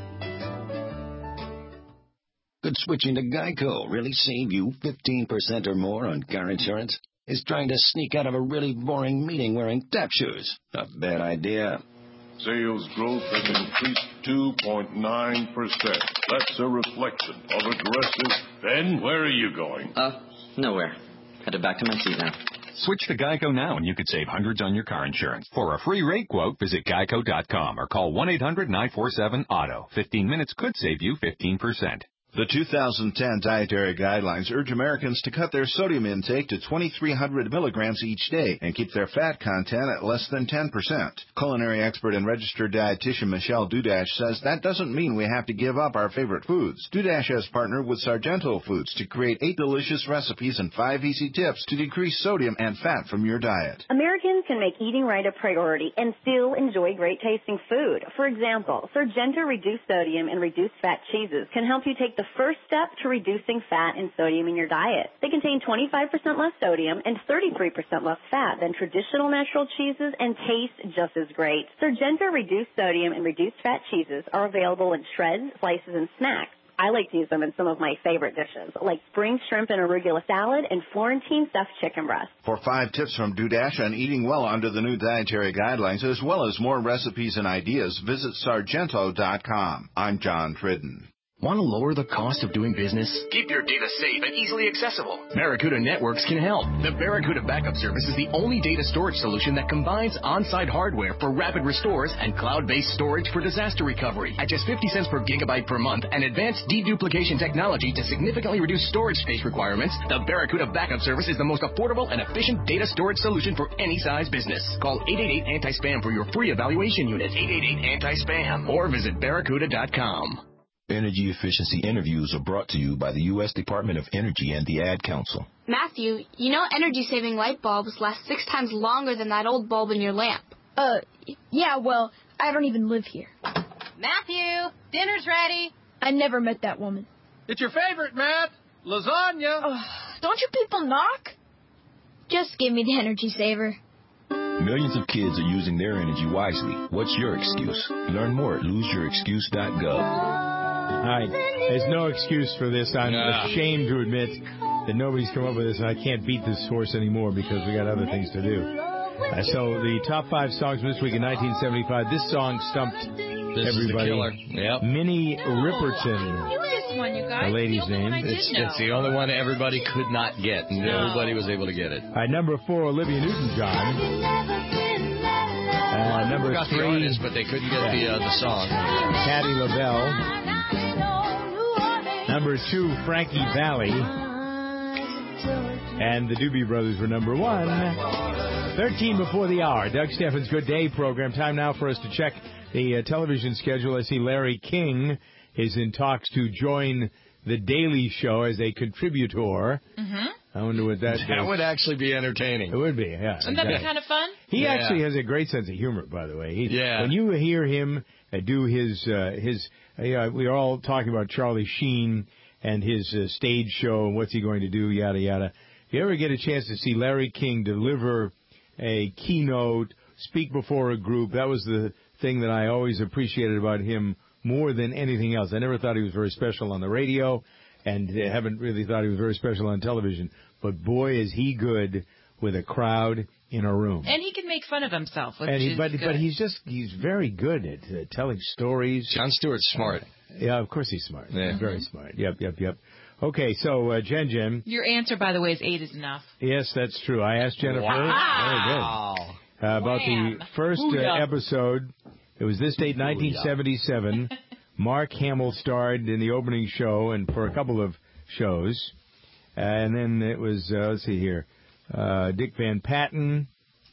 [SPEAKER 21] Could switching to Geico really save you fifteen percent or more on car insurance? Is trying to sneak out of a really boring meeting wearing tap shoes a bad idea?
[SPEAKER 24] Sales growth has increased two point nine percent. That's a reflection of aggressive... Ben, where are you going?
[SPEAKER 25] Uh, nowhere. Headed back to my seat now.
[SPEAKER 26] Switch to Geico now and you could save hundreds on your car insurance. For a free rate quote, visit geico dot com or call one eight hundred nine four seven auto. fifteen minutes could save you fifteen percent.
[SPEAKER 27] The two thousand ten dietary guidelines urge Americans to cut their sodium intake to twenty-three hundred milligrams each day and keep their fat content at less than ten percent. Culinary expert and registered dietitian Michelle Dudash says that doesn't mean we have to give up our favorite foods. Dudash has partnered with Sargento Foods to create eight delicious recipes and five easy tips to decrease sodium and fat from your diet.
[SPEAKER 28] Americans can make eating right a priority and still enjoy great-tasting food. For example, Sargento Reduced Sodium and Reduced Fat cheeses can help you take the first step to reducing fat and sodium in your diet. They contain twenty-five percent less sodium and thirty-three percent less fat than traditional natural cheeses and taste just as great. Sargento Reduced Sodium and Reduced Fat cheeses are available in shreds, slices, and snacks. I like to use them in some of my favorite dishes, like spring shrimp and arugula salad and Florentine stuffed chicken breast.
[SPEAKER 27] For five tips from Dudash on eating well under the new dietary guidelines, as well as more recipes and ideas, visit sargento dot com. I'm John Tridden.
[SPEAKER 8] Want to lower the cost of doing business? Keep your data safe and easily accessible. Barracuda Networks can help. The Barracuda Backup Service is the only data storage solution that combines on-site hardware for rapid restores and cloud-based storage for disaster recovery. At just fifty cents per gigabyte per month and advanced deduplication technology to significantly reduce storage space requirements, the Barracuda Backup Service is the most affordable and efficient data storage solution for any size business. Call eight eight eight anti spam for your free evaluation unit. eight eight eight anti spam or visit barracuda dot com.
[SPEAKER 9] Energy efficiency interviews are brought to you by the U S Department of Energy and the Ad Council.
[SPEAKER 10] Matthew, you know energy-saving light bulbs last six times longer than that old bulb in your lamp.
[SPEAKER 12] Uh, yeah, well, I don't even live here.
[SPEAKER 1] Matthew, dinner's ready.
[SPEAKER 12] I never met that woman.
[SPEAKER 13] It's your favorite, Matt. Lasagna.
[SPEAKER 12] Uh, don't you people knock? Just give me the energy saver.
[SPEAKER 9] Millions of kids are using their energy wisely. What's your excuse? Learn more at lose your excuse dot gov.
[SPEAKER 3] All right. There's no excuse for this. I'm
[SPEAKER 4] Yeah.
[SPEAKER 3] ashamed to admit that nobody's come up with this, and I can't beat this horse anymore because we got other things to do. Uh, so the top five songs from this week in nineteen seventy-five. This song stumped
[SPEAKER 4] This
[SPEAKER 3] everybody.
[SPEAKER 4] is the killer. Yep.
[SPEAKER 3] Minnie Riperton.
[SPEAKER 1] Knew this one, you guys.
[SPEAKER 3] The lady's
[SPEAKER 1] the only
[SPEAKER 3] name.
[SPEAKER 1] one I did
[SPEAKER 4] It's,
[SPEAKER 1] know.
[SPEAKER 4] it's the only one everybody could not get.
[SPEAKER 1] No.
[SPEAKER 4] Nobody was able to get it.
[SPEAKER 3] All right, number four, Olivia Newton-John. Uh, number
[SPEAKER 4] Got the
[SPEAKER 3] three,
[SPEAKER 4] artist, but they couldn't get the uh, the song.
[SPEAKER 3] Patti LaBelle. Number two, Frankie Valli. And the Doobie Brothers were number one. thirteen before the hour. Doug Steffens' Good Day program. Time now for us to check the uh, television schedule. I see Larry King is in talks to join The Daily Show as a contributor.
[SPEAKER 1] Mm-hmm.
[SPEAKER 3] I wonder what that
[SPEAKER 4] That
[SPEAKER 3] does.
[SPEAKER 4] would actually be entertaining.
[SPEAKER 3] It would be, yeah.
[SPEAKER 1] Wouldn't that be
[SPEAKER 3] exactly.
[SPEAKER 1] kind of fun?
[SPEAKER 3] He
[SPEAKER 4] Yeah.
[SPEAKER 3] actually has a great sense of humor, by the way. He,
[SPEAKER 4] Yeah.
[SPEAKER 3] When you hear him uh, do his, uh, his, uh, we are all talking about Charlie Sheen and his uh, stage show and what's he going to do, yada, yada. If you ever get a chance to see Larry King deliver a keynote, speak before a group, that was the thing that I always appreciated about him more than anything else. I never thought he was very special on the radio, and uh, haven't really thought he was very special on television. But boy, is he good with a crowd in a room.
[SPEAKER 1] And he can make fun of himself, which
[SPEAKER 3] And he,
[SPEAKER 1] is
[SPEAKER 3] but
[SPEAKER 1] good.
[SPEAKER 3] but he's just he's very good at uh, telling stories.
[SPEAKER 4] John Stewart's smart.
[SPEAKER 3] Yeah, of course he's smart.
[SPEAKER 4] Yeah.
[SPEAKER 3] Very smart. Yep, yep, yep. Okay, so uh, Jen Jen.
[SPEAKER 1] Your answer, by the way, is eight is enough.
[SPEAKER 3] Yes, that's true. I asked Jennifer.
[SPEAKER 1] Wow.
[SPEAKER 3] Very good. Uh, about
[SPEAKER 1] Wham.
[SPEAKER 3] the first uh,
[SPEAKER 1] Booyah.
[SPEAKER 3] episode. It was this date, nineteen seventy-seven. Mark Hamill starred in the opening show and for a couple of shows. Uh, and then it was, uh, let's see here, uh, Dick Van Patten.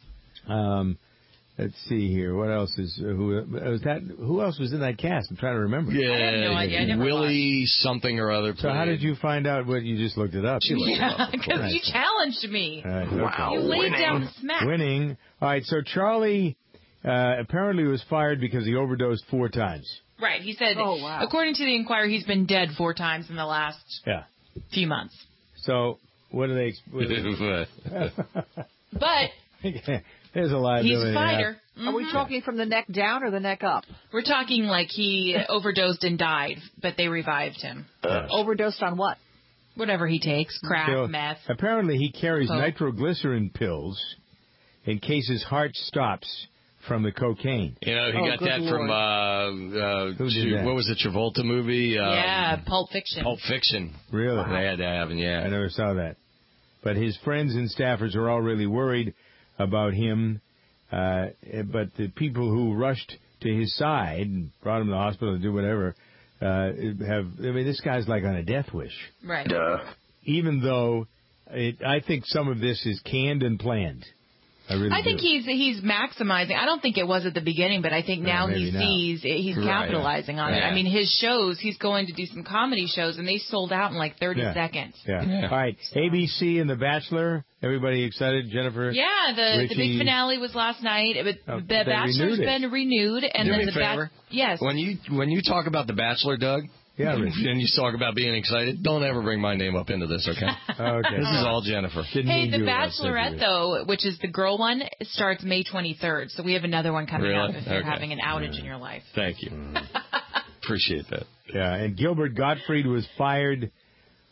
[SPEAKER 3] Um, let's see here. What else is, uh, who, uh, was that, who else was in that cast? I'm trying to remember.
[SPEAKER 4] Yeah,
[SPEAKER 1] I have no idea. I never
[SPEAKER 4] Willie something or other.
[SPEAKER 3] So how did you find out what you just looked it up?
[SPEAKER 1] Yeah, because
[SPEAKER 3] Right.
[SPEAKER 1] you challenged me.
[SPEAKER 3] All right, okay.
[SPEAKER 4] Wow.
[SPEAKER 1] You laid
[SPEAKER 4] winning.
[SPEAKER 1] down the smack.
[SPEAKER 3] Winning. All right, so Charlie uh, apparently was fired because he overdosed four times.
[SPEAKER 1] Right. He said,
[SPEAKER 5] Oh, wow.
[SPEAKER 1] according to the Inquirer, he's been dead four times in the last
[SPEAKER 3] Yeah.
[SPEAKER 1] few months.
[SPEAKER 3] So what do they... What do they
[SPEAKER 1] But
[SPEAKER 3] There's a liability.
[SPEAKER 1] he's a fighter.
[SPEAKER 5] Are we talking from the neck down or the neck up?
[SPEAKER 1] We're talking like he overdosed and died, but they revived him.
[SPEAKER 5] Overdosed on what?
[SPEAKER 1] Whatever he takes, crack,
[SPEAKER 3] So,
[SPEAKER 1] meth.
[SPEAKER 3] apparently he carries
[SPEAKER 1] Coke.
[SPEAKER 3] nitroglycerin pills in case his heart stops from the cocaine.
[SPEAKER 4] You know, he
[SPEAKER 5] Oh,
[SPEAKER 4] got
[SPEAKER 5] good
[SPEAKER 4] that
[SPEAKER 5] Lord.
[SPEAKER 4] from, uh, uh,
[SPEAKER 3] Who did
[SPEAKER 4] shoot,
[SPEAKER 3] that?
[SPEAKER 4] what was the Travolta movie? Um,
[SPEAKER 1] yeah, Pulp Fiction.
[SPEAKER 4] Pulp Fiction.
[SPEAKER 3] Really?
[SPEAKER 4] They had to have him, yeah.
[SPEAKER 3] I never saw that. But his friends and staffers are all really worried about him. Uh, but the people who rushed to his side and brought him to the hospital to do whatever uh, have, I mean, this guy's like on a death wish.
[SPEAKER 1] Right.
[SPEAKER 3] Even though it, I think some of this is canned and planned. I really
[SPEAKER 1] I think
[SPEAKER 3] do.
[SPEAKER 1] he's he's maximizing. I don't think it was at the beginning, but I think
[SPEAKER 3] Yeah,
[SPEAKER 1] now
[SPEAKER 3] maybe
[SPEAKER 1] he
[SPEAKER 3] now.
[SPEAKER 1] sees it, he's
[SPEAKER 4] Right.
[SPEAKER 1] capitalizing on it.
[SPEAKER 4] Yeah.
[SPEAKER 1] I mean, his shows, he's going to do some comedy shows, and they sold out in like thirty
[SPEAKER 3] Yeah.
[SPEAKER 1] seconds.
[SPEAKER 3] Yeah.
[SPEAKER 4] Yeah.
[SPEAKER 3] All right. A B C and The Bachelor. Everybody excited? Jennifer?
[SPEAKER 1] Yeah, the the
[SPEAKER 3] Richie.
[SPEAKER 1] big finale was last night. It was,
[SPEAKER 3] Oh,
[SPEAKER 1] the
[SPEAKER 3] they
[SPEAKER 1] Bachelor's
[SPEAKER 3] renewed it.
[SPEAKER 1] been renewed, and
[SPEAKER 4] Do
[SPEAKER 1] then
[SPEAKER 4] me
[SPEAKER 1] the
[SPEAKER 4] a favor.
[SPEAKER 1] Ba- yes.
[SPEAKER 4] When you when you talk about The Bachelor, Doug,
[SPEAKER 3] Yeah,
[SPEAKER 4] and,
[SPEAKER 3] Rich.
[SPEAKER 4] and you talk about being excited, don't ever bring my name up into this, okay?
[SPEAKER 3] Okay.
[SPEAKER 4] This is all Jennifer.
[SPEAKER 3] Didn't
[SPEAKER 1] Hey,
[SPEAKER 3] mean
[SPEAKER 1] The
[SPEAKER 3] to, uh,
[SPEAKER 1] Bachelorette,
[SPEAKER 3] separate.
[SPEAKER 1] though, which is the girl one, starts May twenty-third. So we have another one coming
[SPEAKER 4] Really?
[SPEAKER 1] up if you're
[SPEAKER 4] Okay.
[SPEAKER 1] having an outage in your life.
[SPEAKER 4] Thank you. Appreciate that.
[SPEAKER 3] Yeah, and Gilbert Gottfried was fired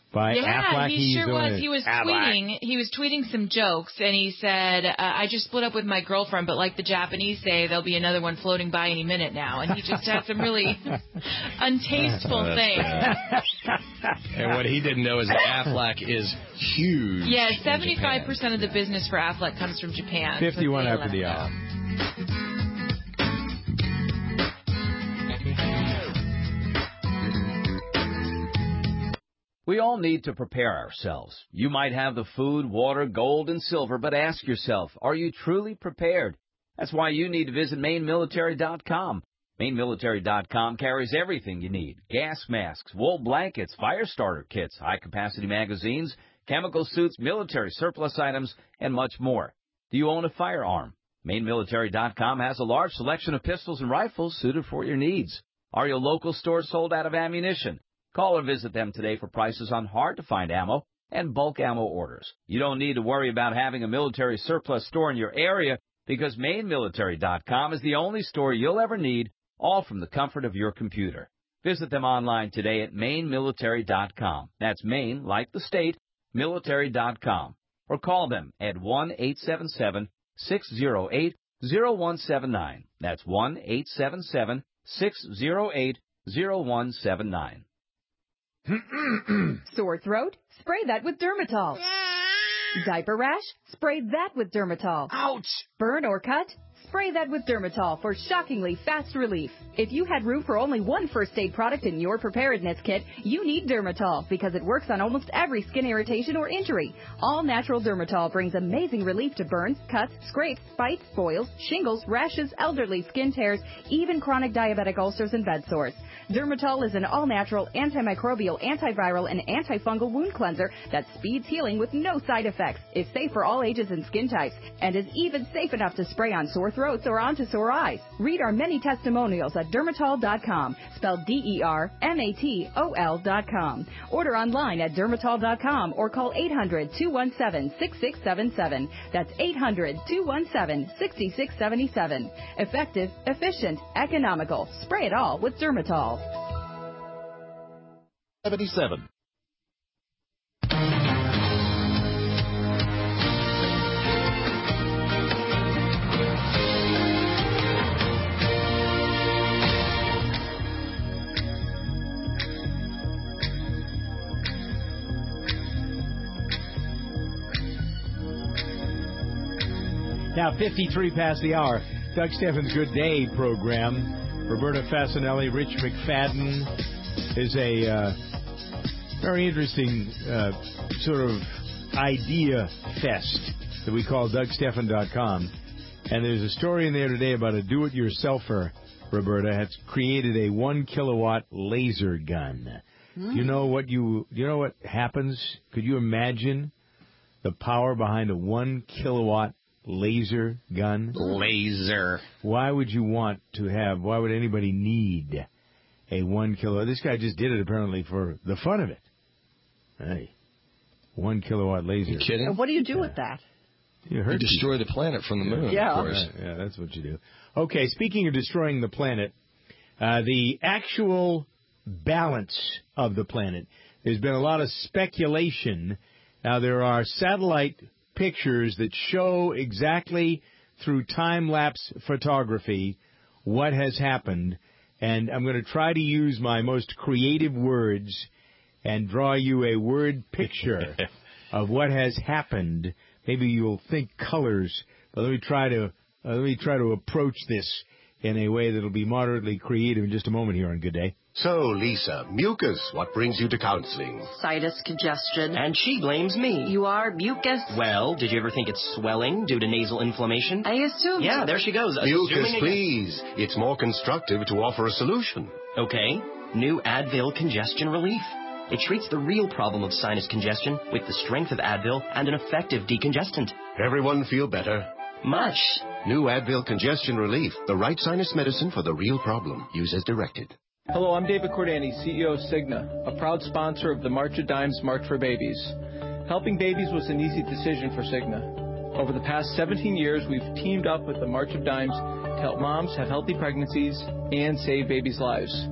[SPEAKER 3] By
[SPEAKER 1] yeah,
[SPEAKER 3] Affleck,
[SPEAKER 1] he
[SPEAKER 3] he's
[SPEAKER 1] sure
[SPEAKER 3] doing
[SPEAKER 1] was.
[SPEAKER 3] it.
[SPEAKER 1] He was
[SPEAKER 3] Affleck.
[SPEAKER 1] tweeting. He was tweeting some jokes, and he said, uh, "I just split up with my girlfriend, but like the Japanese say, there'll be another one floating by any minute now." And he just had some really untasteful things.
[SPEAKER 4] And what he didn't know is that Affleck is huge.
[SPEAKER 1] Yeah, seventy-five percent of the business for Affleck comes from Japan.
[SPEAKER 3] Fifty-one
[SPEAKER 1] so
[SPEAKER 3] after the hour.
[SPEAKER 2] We all need to prepare ourselves. You might have the food, water, gold, and silver, but ask yourself, are you truly prepared? That's why you need to visit Maine Military dot com. Maine Military dot com carries everything you need. Gas masks, wool blankets, fire starter kits, high-capacity magazines, chemical suits, military surplus items, and much more. Do you own a firearm? Maine Military dot com has a large selection of pistols and rifles suited for your needs. Are your local stores sold out of ammunition? Call or visit them today for prices on hard-to-find ammo and bulk ammo orders. You don't need to worry about having a military surplus store in your area because Maine Military dot com is the only store you'll ever need, all from the comfort of your computer. Visit them online today at Maine Military dot com. That's Maine, like the state, Military dot com. Or call them at one eight seven seven, six zero eight, zero one seven nine. That's one eight seven seven, six zero eight, zero one seven nine.
[SPEAKER 11] Sore throat? Spray that with Dermatol. Diaper rash? Spray that with Dermatol. Ouch! Burn or cut? Spray that with Dermatol for shockingly fast relief. If you had room for only one first aid product in your preparedness kit, you need Dermatol because it works on almost every skin irritation or injury. All natural Dermatol brings amazing relief to burns, cuts, scrapes, bites, boils, shingles, rashes, elderly skin tears, even chronic diabetic ulcers and bed sores. Dermatol is an all-natural, antimicrobial, antiviral, and antifungal wound cleanser that speeds healing with no side effects, is safe for all ages and skin types, and is even safe enough to spray on sore throats or onto sore eyes. Read our many testimonials at dermatol dot com, spelled D E R M A T O L dot com. Order online at dermatol dot com or call eight hundred, two one seven, six six seven seven. That's eight hundred, two one seven, six six seven seven. Effective, efficient, economical. Spray it all with Dermatol.
[SPEAKER 14] seventy-seven.
[SPEAKER 3] Now, fifty-three past the hour. Doug Steffens' Good Day program. Roberta Fasanelli, Rich McFadden is a uh, very interesting uh, sort of idea fest that we call Doug Stefan dot com. And there's a story in there today about a do-it-yourselfer, Roberta, has created a one kilowatt laser gun. Mm. Do you know what you do you know what happens? Could you imagine the power behind a one kilowatt laser gun?
[SPEAKER 4] Laser.
[SPEAKER 3] Why would you want to have, why would anybody need a one kilowatt? This guy just did it apparently for the fun of it. Hey, one kilowatt laser.
[SPEAKER 4] You kidding?
[SPEAKER 5] And what do you do with that?
[SPEAKER 3] You, hurt
[SPEAKER 4] you destroy people. the planet from the moon,
[SPEAKER 5] yeah.
[SPEAKER 4] of course.
[SPEAKER 3] Yeah, yeah, that's what you do. Okay, speaking of destroying the planet, uh, the actual balance of the planet, there's been a lot of speculation. Now, there are satellite pictures that show exactly through time-lapse photography what has happened, and I'm going to try to use my most creative words and draw you a word picture of what has happened. Maybe you'll think colors, but let me try to uh, let me try to approach this in a way that'll be moderately creative in just a moment here on Good Day.
[SPEAKER 14] So, Lisa, mucus, what brings you to counseling?
[SPEAKER 15] Sinus congestion.
[SPEAKER 16] And she blames me.
[SPEAKER 15] You are mucus?
[SPEAKER 16] Well, did you ever think it's swelling due to nasal inflammation?
[SPEAKER 15] I assumed.
[SPEAKER 16] Yeah, there she goes.
[SPEAKER 14] Mucus, please. It's more constructive to offer a solution.
[SPEAKER 16] Okay. New Advil Congestion Relief. It treats the real problem of sinus congestion with the strength of Advil and an effective decongestant.
[SPEAKER 14] Everyone feel better?
[SPEAKER 16] Much.
[SPEAKER 14] New Advil Congestion Relief, the right sinus medicine for the real problem. Use as directed.
[SPEAKER 17] Hello, I'm David Cordani, C E O of Cigna, a proud sponsor of the March of Dimes March for Babies. Helping babies was an easy decision for Cigna. Over the past seventeen years, we've teamed up with the March of Dimes to help moms have healthy pregnancies and save babies' lives.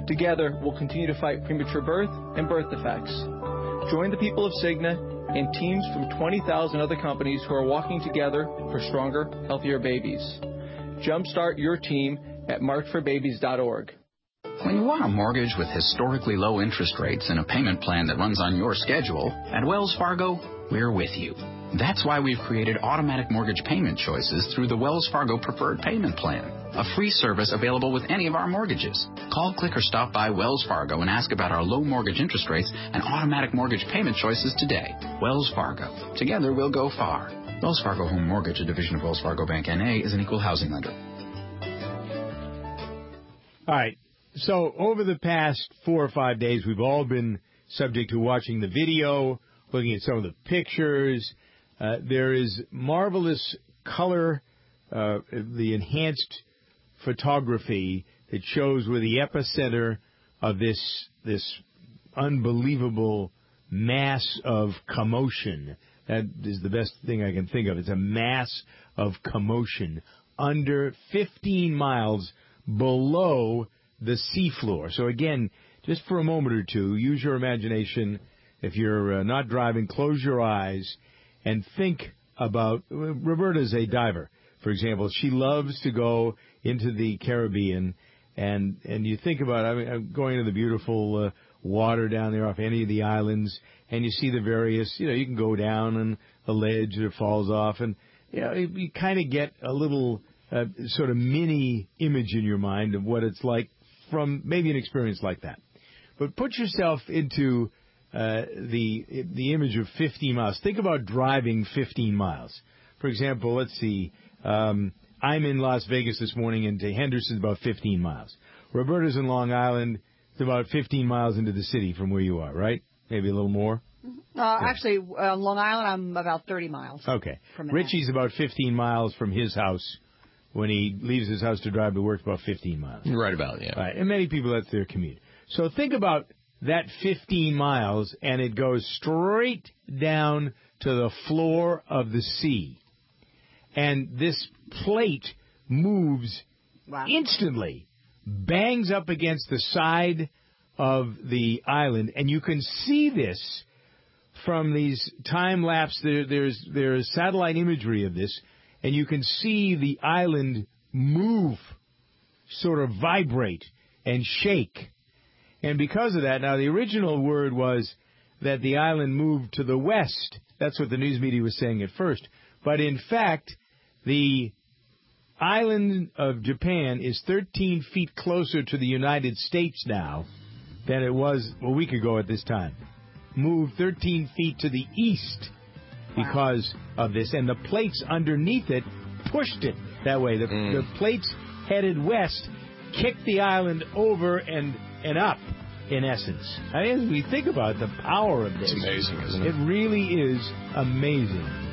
[SPEAKER 17] Together, we'll continue to fight premature birth and birth defects. Join the people of Cigna and teams from twenty thousand other companies who are walking together for stronger, healthier babies. Jumpstart your team at march for babies dot org.
[SPEAKER 6] When you want a mortgage with historically low interest rates and a payment plan that runs on your schedule, at Wells Fargo, we're with you. That's why we've created automatic mortgage payment choices through the Wells Fargo Preferred Payment Plan, a free service available with any of our mortgages. Call, click, or stop by Wells Fargo and ask about our low mortgage interest rates and automatic mortgage payment choices today. Wells Fargo. Together we'll go far. Wells Fargo Home Mortgage, a division of Wells Fargo Bank N A, is an equal housing lender.
[SPEAKER 3] All right. So over the past four or five days, we've all been subject to watching the video, looking at some of the pictures. Uh, there is marvelous color, uh, the enhanced photography that shows where the epicenter of this this unbelievable mass of commotion. That is the best thing I can think of. It's a mass of commotion under fifteen miles below the seafloor. So again, just for a moment or two, use your imagination. If you're uh, not driving, close your eyes and think about, uh, Roberta's a diver, for example. She loves to go into the Caribbean, and and you think about, I mean, going to the beautiful uh, water down there off any of the islands, and you see the various, you know, you can go down on a ledge that falls off, and you know, you, you kind of get a little uh, sort of mini image in your mind of what it's like from maybe an experience like that. But put yourself into uh, the the image of fifteen miles. Think about driving fifteen miles. For example, let's see. Um, I'm in Las Vegas this morning, and to Henderson's about fifteen miles. Roberta's in Long Island. It's about fifteen miles into the city from where you are, right? Maybe a little more?
[SPEAKER 5] Uh, yeah. Actually, uh, Long Island, I'm about thirty miles.
[SPEAKER 3] Okay. From Richie's about fifteen miles from his house. When he leaves his house to drive to work, about fifteen miles.
[SPEAKER 4] Right about, yeah.
[SPEAKER 3] Right. And many people, that's their commute. So think about that fifteen miles, and it goes straight down to the floor of the sea. And this plate moves wow. instantly, bangs up against the side of the island, and you can see this from these time-lapse. There, there's, there's satellite imagery of this, and you can see the island move, sort of vibrate and shake. And because of that, now the original word was that the island moved to the west. That's what the news media was saying at first. But in fact, the island of Japan is thirteen feet closer to the United States now than it was a week ago at this time. Moved thirteen feet to the east because of this, and the plates underneath it pushed it that way. The, mm. the plates headed west, kicked the island over and, and up, in essence. I mean, as we think about the power of this,
[SPEAKER 4] it's amazing, isn't it?
[SPEAKER 3] It really is amazing.